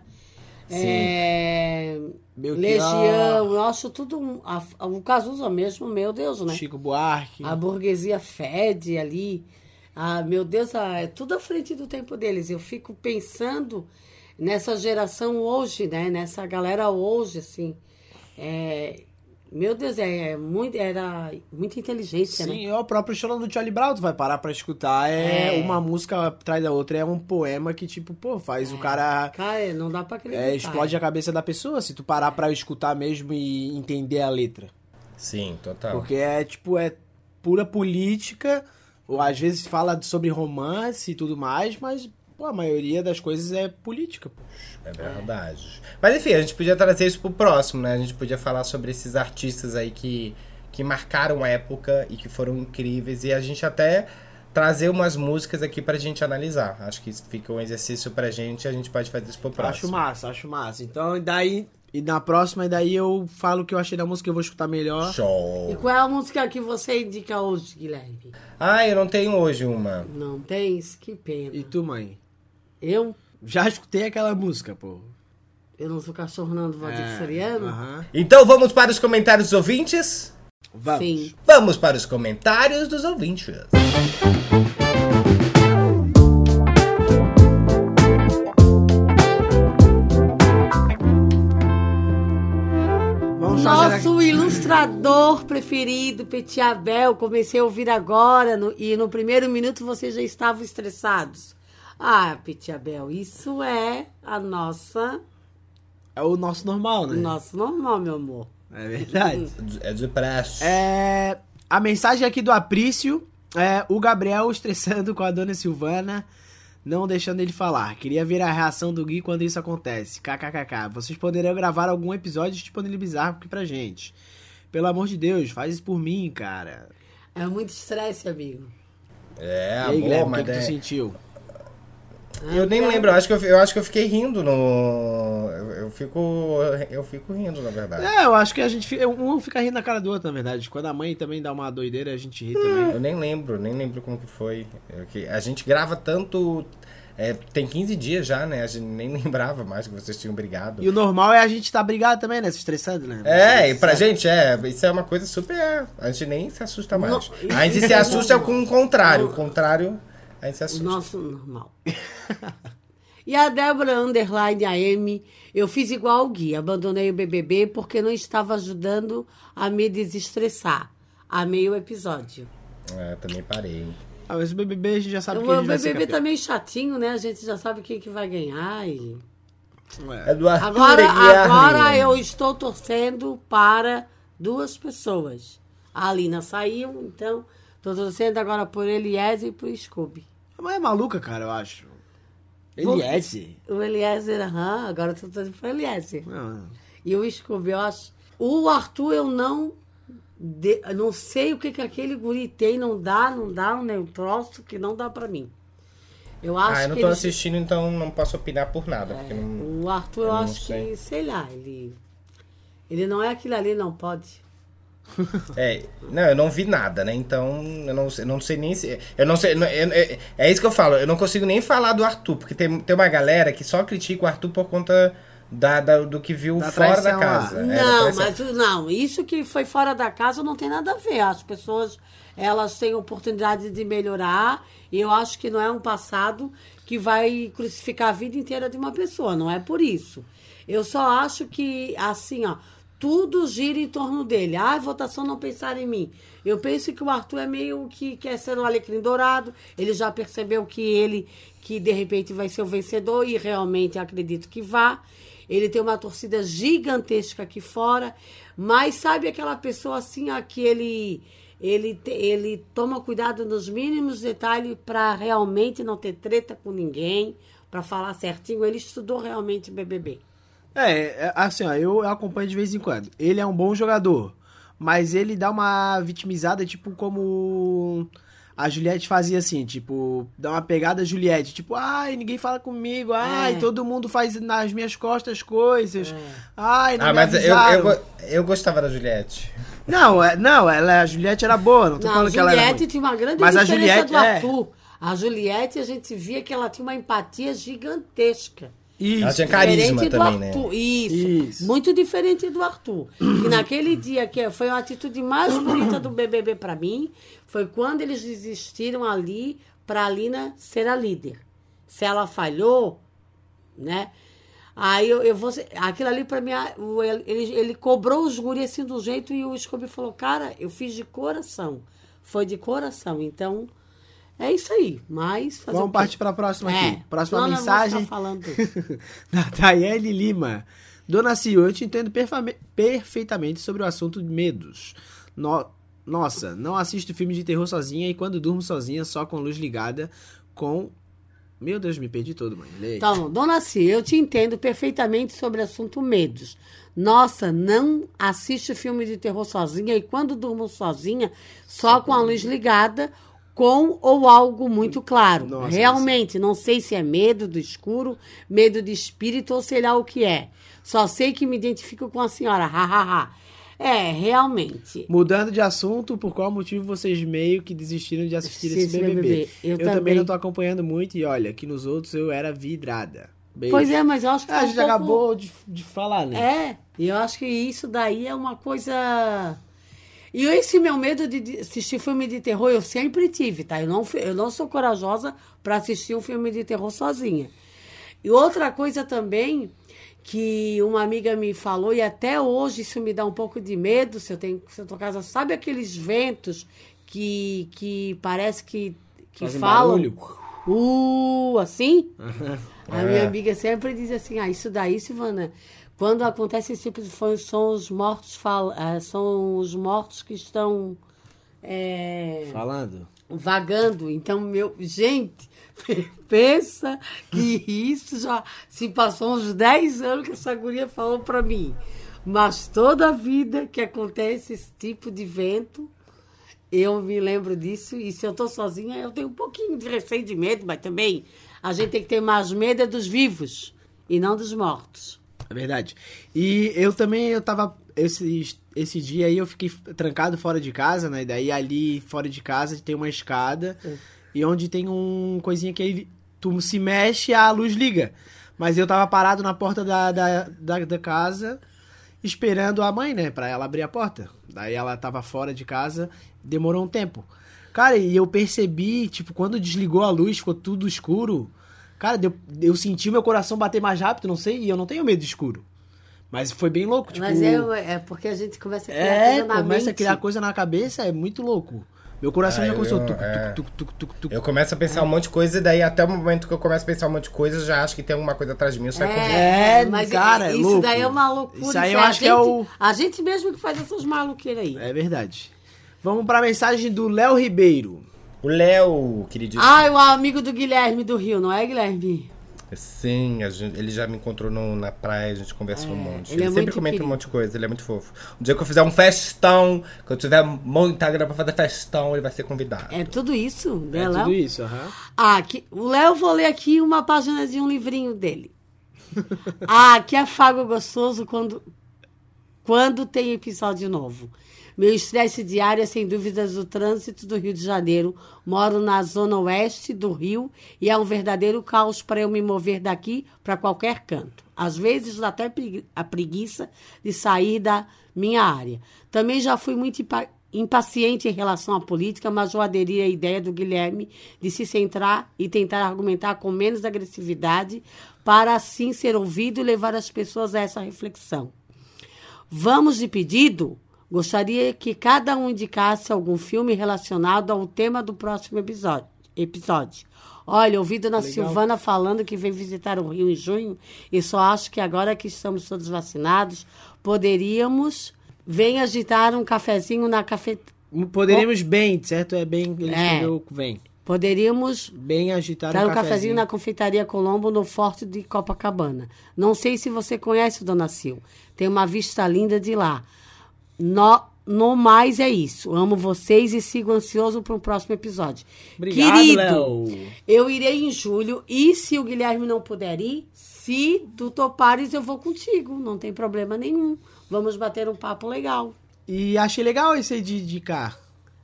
[SPEAKER 5] Belchior.
[SPEAKER 4] Legião, eu acho tudo... o Cazuza mesmo, meu Deus, né?
[SPEAKER 5] Chico Buarque.
[SPEAKER 4] A burguesia fede ali. Meu Deus, é tudo à frente do tempo deles. Eu fico pensando nessa geração hoje, né? Nessa galera hoje, assim. Meu Deus, era muita inteligência, né?
[SPEAKER 5] Sim, é o próprio show do Charlie Brown, tu vai parar pra escutar, uma música atrás da outra, é um poema que, tipo, pô, faz o cara...
[SPEAKER 4] Cara, não dá pra acreditar.
[SPEAKER 5] Explode a cabeça da pessoa, se tu parar pra escutar mesmo e entender a letra.
[SPEAKER 3] Sim, total.
[SPEAKER 5] Porque é pura política, ou às vezes fala sobre romance e tudo mais, mas, pô, a maioria das coisas é política, pô.
[SPEAKER 3] É verdade. Mas enfim, a gente podia trazer isso pro próximo, né? A gente podia falar sobre esses artistas aí que marcaram a época e que foram incríveis. E a gente até trazer umas músicas aqui pra gente analisar. Acho que isso fica um exercício pra gente e a gente pode fazer isso pro próximo.
[SPEAKER 5] Acho massa. Então, e na próxima, eu falo o que eu achei da música que eu vou escutar melhor.
[SPEAKER 3] Show!
[SPEAKER 4] E qual é a música que você indica hoje, Guilherme?
[SPEAKER 3] Eu não tenho hoje uma.
[SPEAKER 4] Não tens? Que pena.
[SPEAKER 5] E tu, mãe?
[SPEAKER 4] Eu
[SPEAKER 5] Já escutei aquela música, pô.
[SPEAKER 4] não sou cachorro não do Valdir Soriano?
[SPEAKER 5] Aham.
[SPEAKER 3] Então vamos para os comentários dos ouvintes?
[SPEAKER 5] Vamos.
[SPEAKER 4] Sim.
[SPEAKER 3] Vamos para os comentários dos ouvintes.
[SPEAKER 5] Vamos fazer
[SPEAKER 4] Nosso ilustrador preferido, Petit Abel, comecei a ouvir agora e no primeiro minuto vocês já estavam estressados. Petit Abel, isso é
[SPEAKER 5] É o nosso normal,
[SPEAKER 4] o
[SPEAKER 5] né?
[SPEAKER 4] nosso normal, meu amor.
[SPEAKER 5] É verdade.
[SPEAKER 3] É do praxe.
[SPEAKER 5] A mensagem aqui do Aprício é o Gabriel estressando com a dona Silvana, não deixando ele falar. Queria ver a reação do Gui quando isso acontece. KKKK. Vocês poderão gravar algum episódio e disponibilizar aqui pra gente. Pelo amor de Deus, faz isso por mim, cara.
[SPEAKER 4] É muito estresse, amigo.
[SPEAKER 5] E aí, Guilherme, o que,
[SPEAKER 3] mas
[SPEAKER 5] que tu sentiu?
[SPEAKER 3] eu nem lembro, eu acho que eu fiquei rindo no... Eu fico rindo, na verdade.
[SPEAKER 5] Eu acho que um fica rindo na cara do outro, na verdade. Quando a mãe também dá uma doideira, a gente ri também.
[SPEAKER 3] Eu nem lembro como que foi. A gente grava tanto... tem 15 dias já, né? A gente nem lembrava mais que vocês tinham brigado.
[SPEAKER 5] E o normal é a gente tá brigado também, né? Se estressando, né?
[SPEAKER 3] E pra gente, isso é uma coisa super... A gente nem se assusta mais.
[SPEAKER 4] Não.
[SPEAKER 3] A gente se assusta com o contrário. O contrário, a gente se
[SPEAKER 4] O
[SPEAKER 3] assusta.
[SPEAKER 4] nosso normal. E a Débora _ AM, eu fiz igual o Gui, abandonei o BBB porque não estava ajudando a me desestressar. Amei o episódio.
[SPEAKER 3] Também parei.
[SPEAKER 5] Mas o BBB a gente já sabe que
[SPEAKER 4] O
[SPEAKER 5] ele vai ser
[SPEAKER 4] BBB
[SPEAKER 5] campeão.
[SPEAKER 4] tá meio chatinho, né? A gente já sabe quem que vai ganhar.
[SPEAKER 3] É do Arthur
[SPEAKER 4] Agora
[SPEAKER 3] Aguiar.
[SPEAKER 4] eu estou torcendo para 2 pessoas. A Alina saiu, então estou torcendo agora por Eliezer e por Scooby.
[SPEAKER 5] Mas é maluca, cara, eu acho. Eliezer.
[SPEAKER 4] O Eliezer, agora eu tô torcendo por Eliezer.
[SPEAKER 5] Não.
[SPEAKER 4] E o Scooby, eu acho. O Arthur, eu não sei o que aquele guri tem, não dá, um troço que não dá pra mim. Eu acho
[SPEAKER 3] eu não
[SPEAKER 4] que
[SPEAKER 3] tô
[SPEAKER 4] ele-
[SPEAKER 3] assistindo, então não posso opinar por nada. Porque não...
[SPEAKER 4] O Arthur, eu
[SPEAKER 3] não
[SPEAKER 4] acho
[SPEAKER 3] sei.
[SPEAKER 4] que, sei lá, ele não é aquilo ali, não pode.
[SPEAKER 3] Não, eu não vi nada, né? Então, eu não sei nem se... Eu não sei... É isso que eu falo, eu não consigo nem falar do Arthur, porque tem uma galera que só critica o Arthur por conta do que viu
[SPEAKER 5] Da
[SPEAKER 3] fora da
[SPEAKER 5] traição lá.
[SPEAKER 3] casa.
[SPEAKER 4] Não,
[SPEAKER 3] da traição.
[SPEAKER 4] não, isso que foi fora da casa não tem nada a ver. As pessoas, elas têm oportunidade de melhorar, e eu acho que não é um passado que vai crucificar a vida inteira de uma pessoa, não é por isso. Eu só acho que, assim, ó, tudo gira em torno dele. A votação não pensar em mim. Eu penso que o Arthur é meio que quer ser um alecrim dourado, ele já percebeu que de repente vai ser o vencedor, e realmente acredito que vá. Ele tem uma torcida gigantesca aqui fora, mas sabe aquela pessoa assim, ó, que ele toma cuidado nos mínimos detalhes para realmente não ter treta com ninguém, para falar certinho. Ele estudou realmente BBB.
[SPEAKER 5] Assim, ó, eu acompanho de vez em quando. Ele é um bom jogador, mas ele dá uma vitimizada, tipo, como a Juliette fazia assim, tipo, dá uma pegada a Juliette, tipo, ai, ninguém fala comigo, ai, todo mundo faz nas minhas costas coisas, ai, não me
[SPEAKER 3] Mas
[SPEAKER 5] avisaram.
[SPEAKER 3] eu gostava da Juliette.
[SPEAKER 5] Não, a Juliette era boa, não tô falando que ela era
[SPEAKER 4] Juliette
[SPEAKER 5] ruim.
[SPEAKER 4] tinha uma grande
[SPEAKER 5] Mas a
[SPEAKER 4] diferença
[SPEAKER 5] Juliette,
[SPEAKER 4] do Arthur. A Juliette, a gente via que ela tinha uma empatia gigantesca.
[SPEAKER 3] Ela tinha carisma
[SPEAKER 4] Diferente do
[SPEAKER 3] também, né?
[SPEAKER 4] Arthur. Isso. Muito diferente do Arthur. E naquele dia, que foi a atitude mais bonita do BBB pra mim, foi quando eles desistiram ali pra Alina ser a líder. Se ela falhou, né? Aí eu vou... Aquilo ali pra mim, ele cobrou os guri assim do jeito, e o Scooby falou, cara, eu fiz de coração. Foi de coração. Então, é isso aí. Mas fazer
[SPEAKER 5] Vamos
[SPEAKER 4] o quê?
[SPEAKER 5] partir para a próxima aqui. Próxima
[SPEAKER 4] Senão nós vamos
[SPEAKER 5] mensagem.
[SPEAKER 4] ficar falando.
[SPEAKER 5] Da Tayeli Lima. Dona Cio, eu te entendo perfeitamente sobre o assunto de medos. Nossa, não assisto filme de terror sozinha, e quando durmo sozinha, só com a luz ligada, com... Meu Deus, me perdi todo, mãe. Leia.
[SPEAKER 4] Então, Dona Cia, eu te entendo perfeitamente sobre o assunto medos. Nossa, não assisto filme de terror sozinha, e quando durmo sozinha, só com a luz ligada, com ou algo muito claro.
[SPEAKER 5] Nossa,
[SPEAKER 4] realmente, não sei se é medo do escuro, medo de espírito ou sei lá o que é. Só sei que me identifico com a senhora. Realmente.
[SPEAKER 5] Mudando de assunto, por qual motivo vocês meio que desistiram de assistir esse BBB? Eu também não tô acompanhando muito, e olha, que nos outros eu era vidrada. Beijo.
[SPEAKER 4] Pois é, mas eu acho que
[SPEAKER 5] A
[SPEAKER 4] tá um
[SPEAKER 5] gente
[SPEAKER 4] pouco...
[SPEAKER 5] acabou de falar, né?
[SPEAKER 4] E eu acho que isso daí é uma coisa... E esse meu medo de assistir filme de terror eu sempre tive, tá? Eu não sou corajosa para assistir um filme de terror sozinha. E outra coisa também que uma amiga me falou, e até hoje isso me dá um pouco de medo, se eu tô casa, sabe aqueles ventos que parece que
[SPEAKER 5] Fazem
[SPEAKER 4] falam?
[SPEAKER 5] barulho?
[SPEAKER 4] Assim? A minha amiga sempre diz assim, isso daí, Silvana, quando acontece esse tipo de coisa, são os mortos são os mortos que estão
[SPEAKER 5] Falando?
[SPEAKER 4] vagando. Então, gente, pensa que isso já se passou uns 10 anos que essa guria falou pra mim. Mas toda a vida que acontece esse tipo de vento, eu me lembro disso. E se eu tô sozinha, eu tenho um pouquinho de receio, de medo, mas também a gente tem que ter mais medo dos vivos e não dos mortos.
[SPEAKER 5] É verdade. E eu tava... Esse dia aí eu fiquei trancado fora de casa, né? E daí ali fora de casa tem uma escada e onde tem um coisinha que aí tu se mexe, a luz liga. Mas eu tava parado na porta da casa esperando a mãe, né? Pra ela abrir a porta. Daí ela tava fora de casa, demorou um tempo. Cara, e eu percebi, tipo, quando desligou a luz, ficou tudo escuro. Cara, eu senti meu coração bater mais rápido, não sei, e eu não tenho medo de escuro. Mas foi bem louco, tipo...
[SPEAKER 4] Mas é porque a gente começa a criar coisa na
[SPEAKER 5] começa
[SPEAKER 4] mente.
[SPEAKER 5] a criar coisa na cabeça, é muito louco. Meu coração já começou...
[SPEAKER 3] Eu começo a pensar um monte de coisa, e daí até o momento que eu começo a pensar um monte de coisa, eu já acho que tem alguma coisa atrás de mim, eu saio correndo.
[SPEAKER 4] Mas
[SPEAKER 5] cara, é
[SPEAKER 4] isso
[SPEAKER 5] louco.
[SPEAKER 4] daí é uma loucura.
[SPEAKER 5] Isso aí eu acho que é o...
[SPEAKER 4] A gente mesmo que faz essas maluqueiras aí.
[SPEAKER 5] É verdade. Vamos pra mensagem do Léo Ribeiro.
[SPEAKER 3] O Léo, queridinho.
[SPEAKER 4] O amigo do Guilherme do Rio, não é, Guilherme?
[SPEAKER 3] Sim, ele já me encontrou na praia, a gente conversou um monte.
[SPEAKER 4] ele é
[SPEAKER 3] sempre
[SPEAKER 4] muito
[SPEAKER 3] comenta
[SPEAKER 4] querido.
[SPEAKER 3] um monte de coisa, ele é muito fofo. Um dia que eu fizer um festão, que eu tiver muita grana pra fazer festão, ele vai ser convidado.
[SPEAKER 4] É tudo isso, né,
[SPEAKER 5] É
[SPEAKER 4] Léo?
[SPEAKER 5] tudo isso, aham.
[SPEAKER 4] O Léo, vou ler aqui uma página de um livrinho dele. Que afago gostoso quando tem episódio novo. Meu estresse diário é, sem dúvidas, o trânsito do Rio de Janeiro. Moro na zona oeste do Rio e é um verdadeiro caos para eu me mover daqui para qualquer canto. Às vezes dá até a preguiça de sair da minha área. Também já fui muito impaciente em relação à política, mas eu aderi à ideia do Guilherme de se centrar e tentar argumentar com menos agressividade para assim ser ouvido e levar as pessoas a essa reflexão. Vamos de pedido? Gostaria que cada um indicasse algum filme relacionado ao tema do próximo episódio. Olha, ouvi Dona Silvana falando que vem visitar o Rio em junho e só acho que agora que estamos todos vacinados, poderíamos vir agitar um cafezinho na cafeteria.
[SPEAKER 5] Poderíamos bem, certo? É bem, ele escreveu vem.
[SPEAKER 4] Poderíamos
[SPEAKER 5] Bem agitar
[SPEAKER 4] dar um cafezinho na Confeitaria Colombo, no Forte de Copacabana. Não sei se você conhece, Dona Sil. Tem uma vista linda de lá. No mais é isso. Amo vocês e sigo ansioso para o próximo episódio.
[SPEAKER 5] Obrigado,
[SPEAKER 4] Querido,
[SPEAKER 5] Léo.
[SPEAKER 4] eu irei em julho e se o Guilherme não puder ir, se tu topares, eu vou contigo. Não tem problema nenhum. Vamos bater um papo legal.
[SPEAKER 5] E achei legal esse aí de indicar.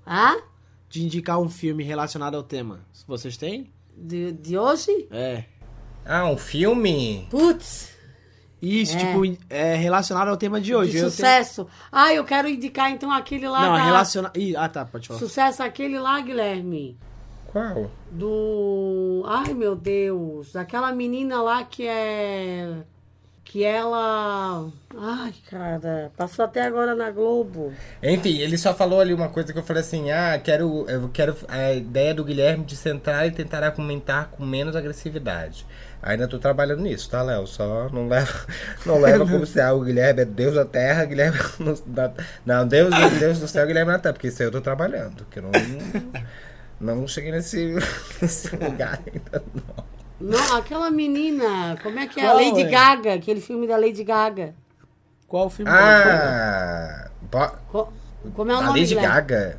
[SPEAKER 5] De indicar um filme relacionado ao tema. Vocês têm?
[SPEAKER 4] De hoje?
[SPEAKER 5] É.
[SPEAKER 3] Um filme?
[SPEAKER 4] Putz.
[SPEAKER 5] Isso, é relacionado ao tema de hoje.
[SPEAKER 4] De sucesso. Eu quero indicar então aquele lá.
[SPEAKER 5] Não, relacionado. Tá, pode falar.
[SPEAKER 4] Sucesso, aquele lá, Guilherme.
[SPEAKER 3] Qual?
[SPEAKER 4] Ai, meu Deus. Daquela menina lá que ela. Ai, cara. Passou até agora na Globo.
[SPEAKER 3] Enfim, ele só falou ali uma coisa que eu falei assim, eu quero a ideia do Guilherme de sentar e tentar argumentar com menos agressividade. Ainda tô trabalhando nisso, tá, Léo? Só não leva como se o Guilherme é Deus da terra, Guilherme não, Deus do céu, Guilherme na terra, porque isso aí eu tô trabalhando, que eu não cheguei nesse lugar ainda, não.
[SPEAKER 4] Não, aquela menina, como é que é?
[SPEAKER 5] Qual
[SPEAKER 4] A Lady
[SPEAKER 5] é?
[SPEAKER 4] Gaga, aquele filme da Lady Gaga.
[SPEAKER 5] Qual o filme?
[SPEAKER 4] Como é o
[SPEAKER 3] a
[SPEAKER 4] nome,
[SPEAKER 3] Lady
[SPEAKER 4] Guilherme?
[SPEAKER 3] Gaga.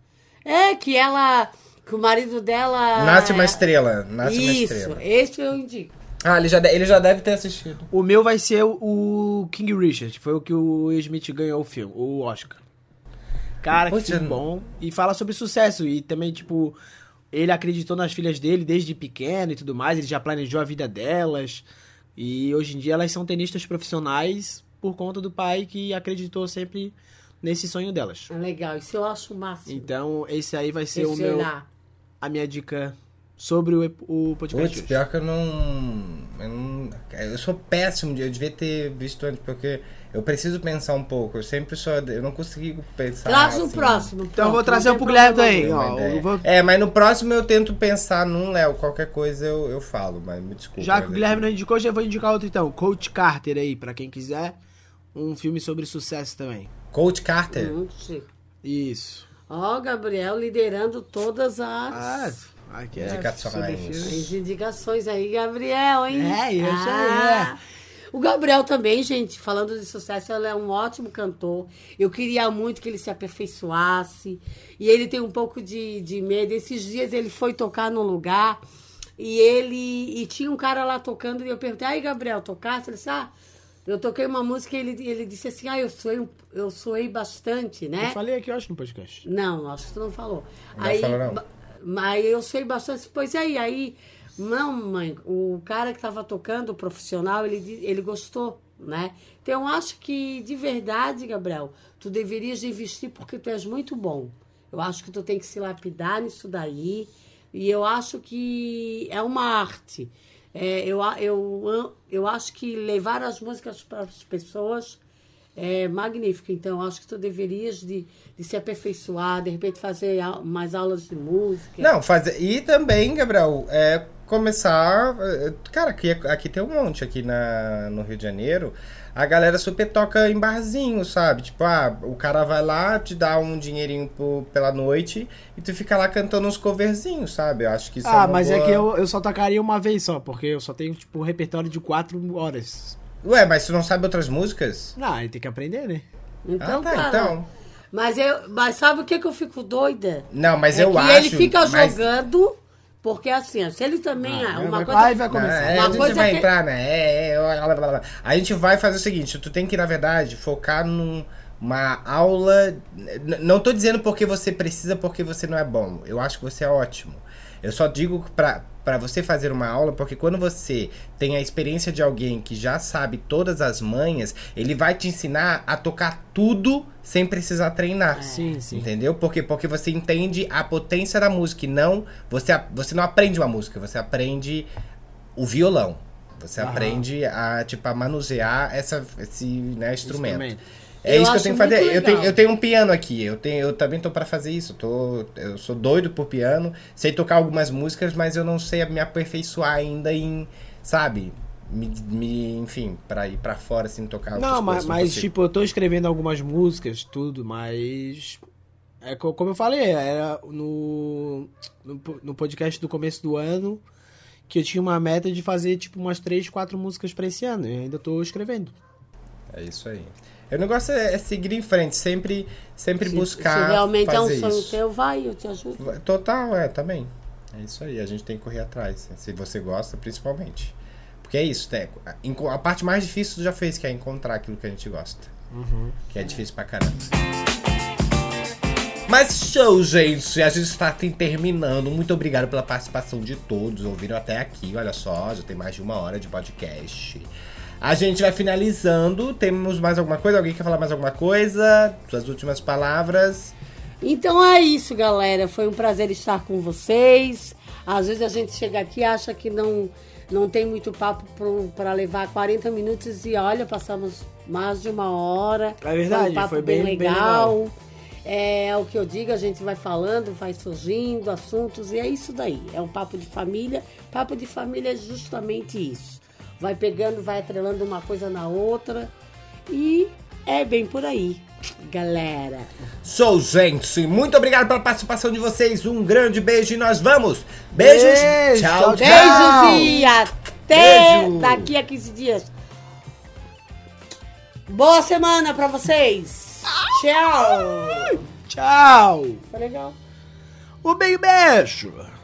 [SPEAKER 4] Que o marido dela...
[SPEAKER 3] Nasce uma estrela.
[SPEAKER 4] Isso, esse eu indico.
[SPEAKER 3] Ele já deve ter assistido.
[SPEAKER 5] O meu vai ser o King Richard. Foi o que o Will Smith ganhou o Oscar. Cara, que filme bom. E fala sobre sucesso. E também, ele acreditou nas filhas dele desde pequeno e tudo mais. Ele já planejou a vida delas. E hoje em dia elas são tenistas profissionais por conta do pai que acreditou sempre nesse sonho delas.
[SPEAKER 4] Legal, isso eu acho o máximo.
[SPEAKER 5] Então, esse aí vai ser a minha dica sobre o podcast.
[SPEAKER 3] Putz, pior que eu sou péssimo, eu devia ter visto antes, porque eu preciso pensar um pouco, eu não consigo pensar.
[SPEAKER 4] Traz no
[SPEAKER 3] assim.
[SPEAKER 4] próximo.
[SPEAKER 5] Então eu vou
[SPEAKER 4] pronto,
[SPEAKER 5] trazer
[SPEAKER 4] não
[SPEAKER 5] o
[SPEAKER 4] tem
[SPEAKER 5] Guilherme
[SPEAKER 4] problema
[SPEAKER 5] também.
[SPEAKER 3] Mas no próximo eu tento pensar num Léo, qualquer coisa eu falo, mas me desculpa.
[SPEAKER 5] Já que o Guilherme não indicou, já vou indicar outro então. Coach Carter aí, pra quem quiser. Um filme sobre sucesso também.
[SPEAKER 3] Coach Carter?
[SPEAKER 5] Isso.
[SPEAKER 4] Gabriel liderando todas as...
[SPEAKER 5] Aqui
[SPEAKER 3] indicações.
[SPEAKER 4] Indicações aí, Gabriel, hein?
[SPEAKER 5] Isso aí.
[SPEAKER 4] O Gabriel também, gente, falando de sucesso, ele é um ótimo cantor. Eu queria muito que ele se aperfeiçoasse. E ele tem um pouco de medo. Esses dias ele foi tocar num lugar e tinha um cara lá tocando e eu perguntei, Gabriel, tocasse? Ele disse, eu toquei uma música e ele disse assim, eu suei bastante, né?
[SPEAKER 5] Eu falei aqui, eu acho, no podcast.
[SPEAKER 4] Não, acho que tu não falou.
[SPEAKER 3] Não falou, não.
[SPEAKER 4] Mas eu suei bastante. Pois aí... Não, mãe, o cara que estava tocando, o profissional, ele gostou, né? Então, eu acho que, de verdade, Gabriel, tu deverias investir porque tu és muito bom. Eu acho que tu tem que se lapidar nisso daí. E eu acho que é uma arte. Eu acho que levar as músicas para as pessoas é magnífico. Então, eu acho que tu deverias de se aperfeiçoar, de repente fazer mais aulas de música.
[SPEAKER 3] Não, fazer. E também, Gabriel, começar... Cara, aqui tem um monte aqui no Rio de Janeiro. A galera super toca em barzinho, sabe? Tipo, o cara vai lá, te dá um dinheirinho pela noite e tu fica lá cantando uns coverzinhos, sabe? Eu acho que isso é uma
[SPEAKER 5] mas
[SPEAKER 3] boa...
[SPEAKER 5] é que eu só tocaria uma vez só, porque eu só tenho, tipo, um repertório de 4 horas.
[SPEAKER 3] Ué, mas tu não sabe outras músicas?
[SPEAKER 5] Não, aí tem que aprender, né?
[SPEAKER 4] Então,
[SPEAKER 3] tá,
[SPEAKER 4] cara,
[SPEAKER 3] então.
[SPEAKER 4] Mas sabe o que eu fico doida?
[SPEAKER 3] Não, mas
[SPEAKER 4] É
[SPEAKER 3] eu
[SPEAKER 4] que
[SPEAKER 3] acho...
[SPEAKER 4] ele fica
[SPEAKER 3] mas-
[SPEAKER 4] jogando, porque assim, se ele também... uma coisa...
[SPEAKER 5] Vai começar.
[SPEAKER 3] a
[SPEAKER 4] Uma
[SPEAKER 3] gente
[SPEAKER 4] coisa
[SPEAKER 3] vai
[SPEAKER 4] que-
[SPEAKER 3] entrar, né? Blá, blá, blá. A gente vai fazer o seguinte, tu tem que, na verdade, focar numa aula... Não tô dizendo porque você precisa, porque você não é bom. Eu acho que você é ótimo. Eu só digo pra você fazer uma aula, porque quando você tem a experiência de alguém que já sabe todas as manhas, ele vai te ensinar a tocar tudo sem precisar treinar.
[SPEAKER 5] Sim, sim.
[SPEAKER 3] Entendeu? Porque você entende a potência da música e não... Você não aprende uma música, você aprende o violão. Você aprende a manusear esse né, instrumento. É
[SPEAKER 4] Eu
[SPEAKER 3] isso que eu
[SPEAKER 4] acho
[SPEAKER 3] tenho que fazer.
[SPEAKER 4] muito legal.
[SPEAKER 3] Eu tenho um piano aqui. Eu também tô pra fazer isso. Eu sou doido por piano. Sei tocar algumas músicas, mas eu não sei me aperfeiçoar ainda em... Sabe? Enfim, pra ir pra fora, assim, tocar outras
[SPEAKER 5] Não,
[SPEAKER 3] coisas.
[SPEAKER 5] mas
[SPEAKER 3] consigo.
[SPEAKER 5] tipo, eu tô escrevendo algumas músicas, tudo, mas... Como eu falei, era no podcast do começo do ano que eu tinha uma meta de fazer, tipo, umas 3, 4 músicas pra esse ano. E ainda tô escrevendo.
[SPEAKER 3] É isso aí. O negócio é seguir em frente, sempre buscar
[SPEAKER 4] Se realmente é um
[SPEAKER 3] fazer
[SPEAKER 4] sonho
[SPEAKER 3] isso.
[SPEAKER 4] teu, vai, eu te ajudo.
[SPEAKER 3] Total, também. É isso aí, a gente tem que correr atrás. Se você gosta, principalmente. Porque é isso, Teco. A parte mais difícil tu já fez, que é encontrar aquilo que a gente gosta. Que é difícil pra caramba. Mas show, gente. A gente está terminando. Muito obrigado pela participação de todos. Ouviram até aqui, olha só. Já tem mais de 1 hora de podcast. A gente vai finalizando. Temos mais alguma coisa? Alguém quer falar mais alguma coisa? Suas últimas palavras.
[SPEAKER 4] Então é isso, galera. Foi um prazer estar com vocês. Às vezes a gente chega aqui e acha que não tem muito papo para levar 40 minutos e olha, passamos mais de 1 hora.
[SPEAKER 5] É verdade,
[SPEAKER 4] Foi um papo
[SPEAKER 5] foi
[SPEAKER 4] bem
[SPEAKER 5] bem
[SPEAKER 4] legal. É o que eu digo, a gente vai falando, vai surgindo assuntos e é isso daí. É um papo de família. Papo de família é justamente isso. Vai pegando, vai atrelando uma coisa na outra e é bem por aí, galera.
[SPEAKER 3] Show, gente. Muito obrigado pela participação de vocês. Um grande beijo e nós vamos. Beijos.
[SPEAKER 5] Beijo,
[SPEAKER 3] Tchau, tchau.
[SPEAKER 4] Beijos e até
[SPEAKER 3] Beijo.
[SPEAKER 4] daqui a 15 dias. Boa semana pra vocês. Tchau.
[SPEAKER 5] Tchau!
[SPEAKER 4] Tá legal.
[SPEAKER 5] Um beijo!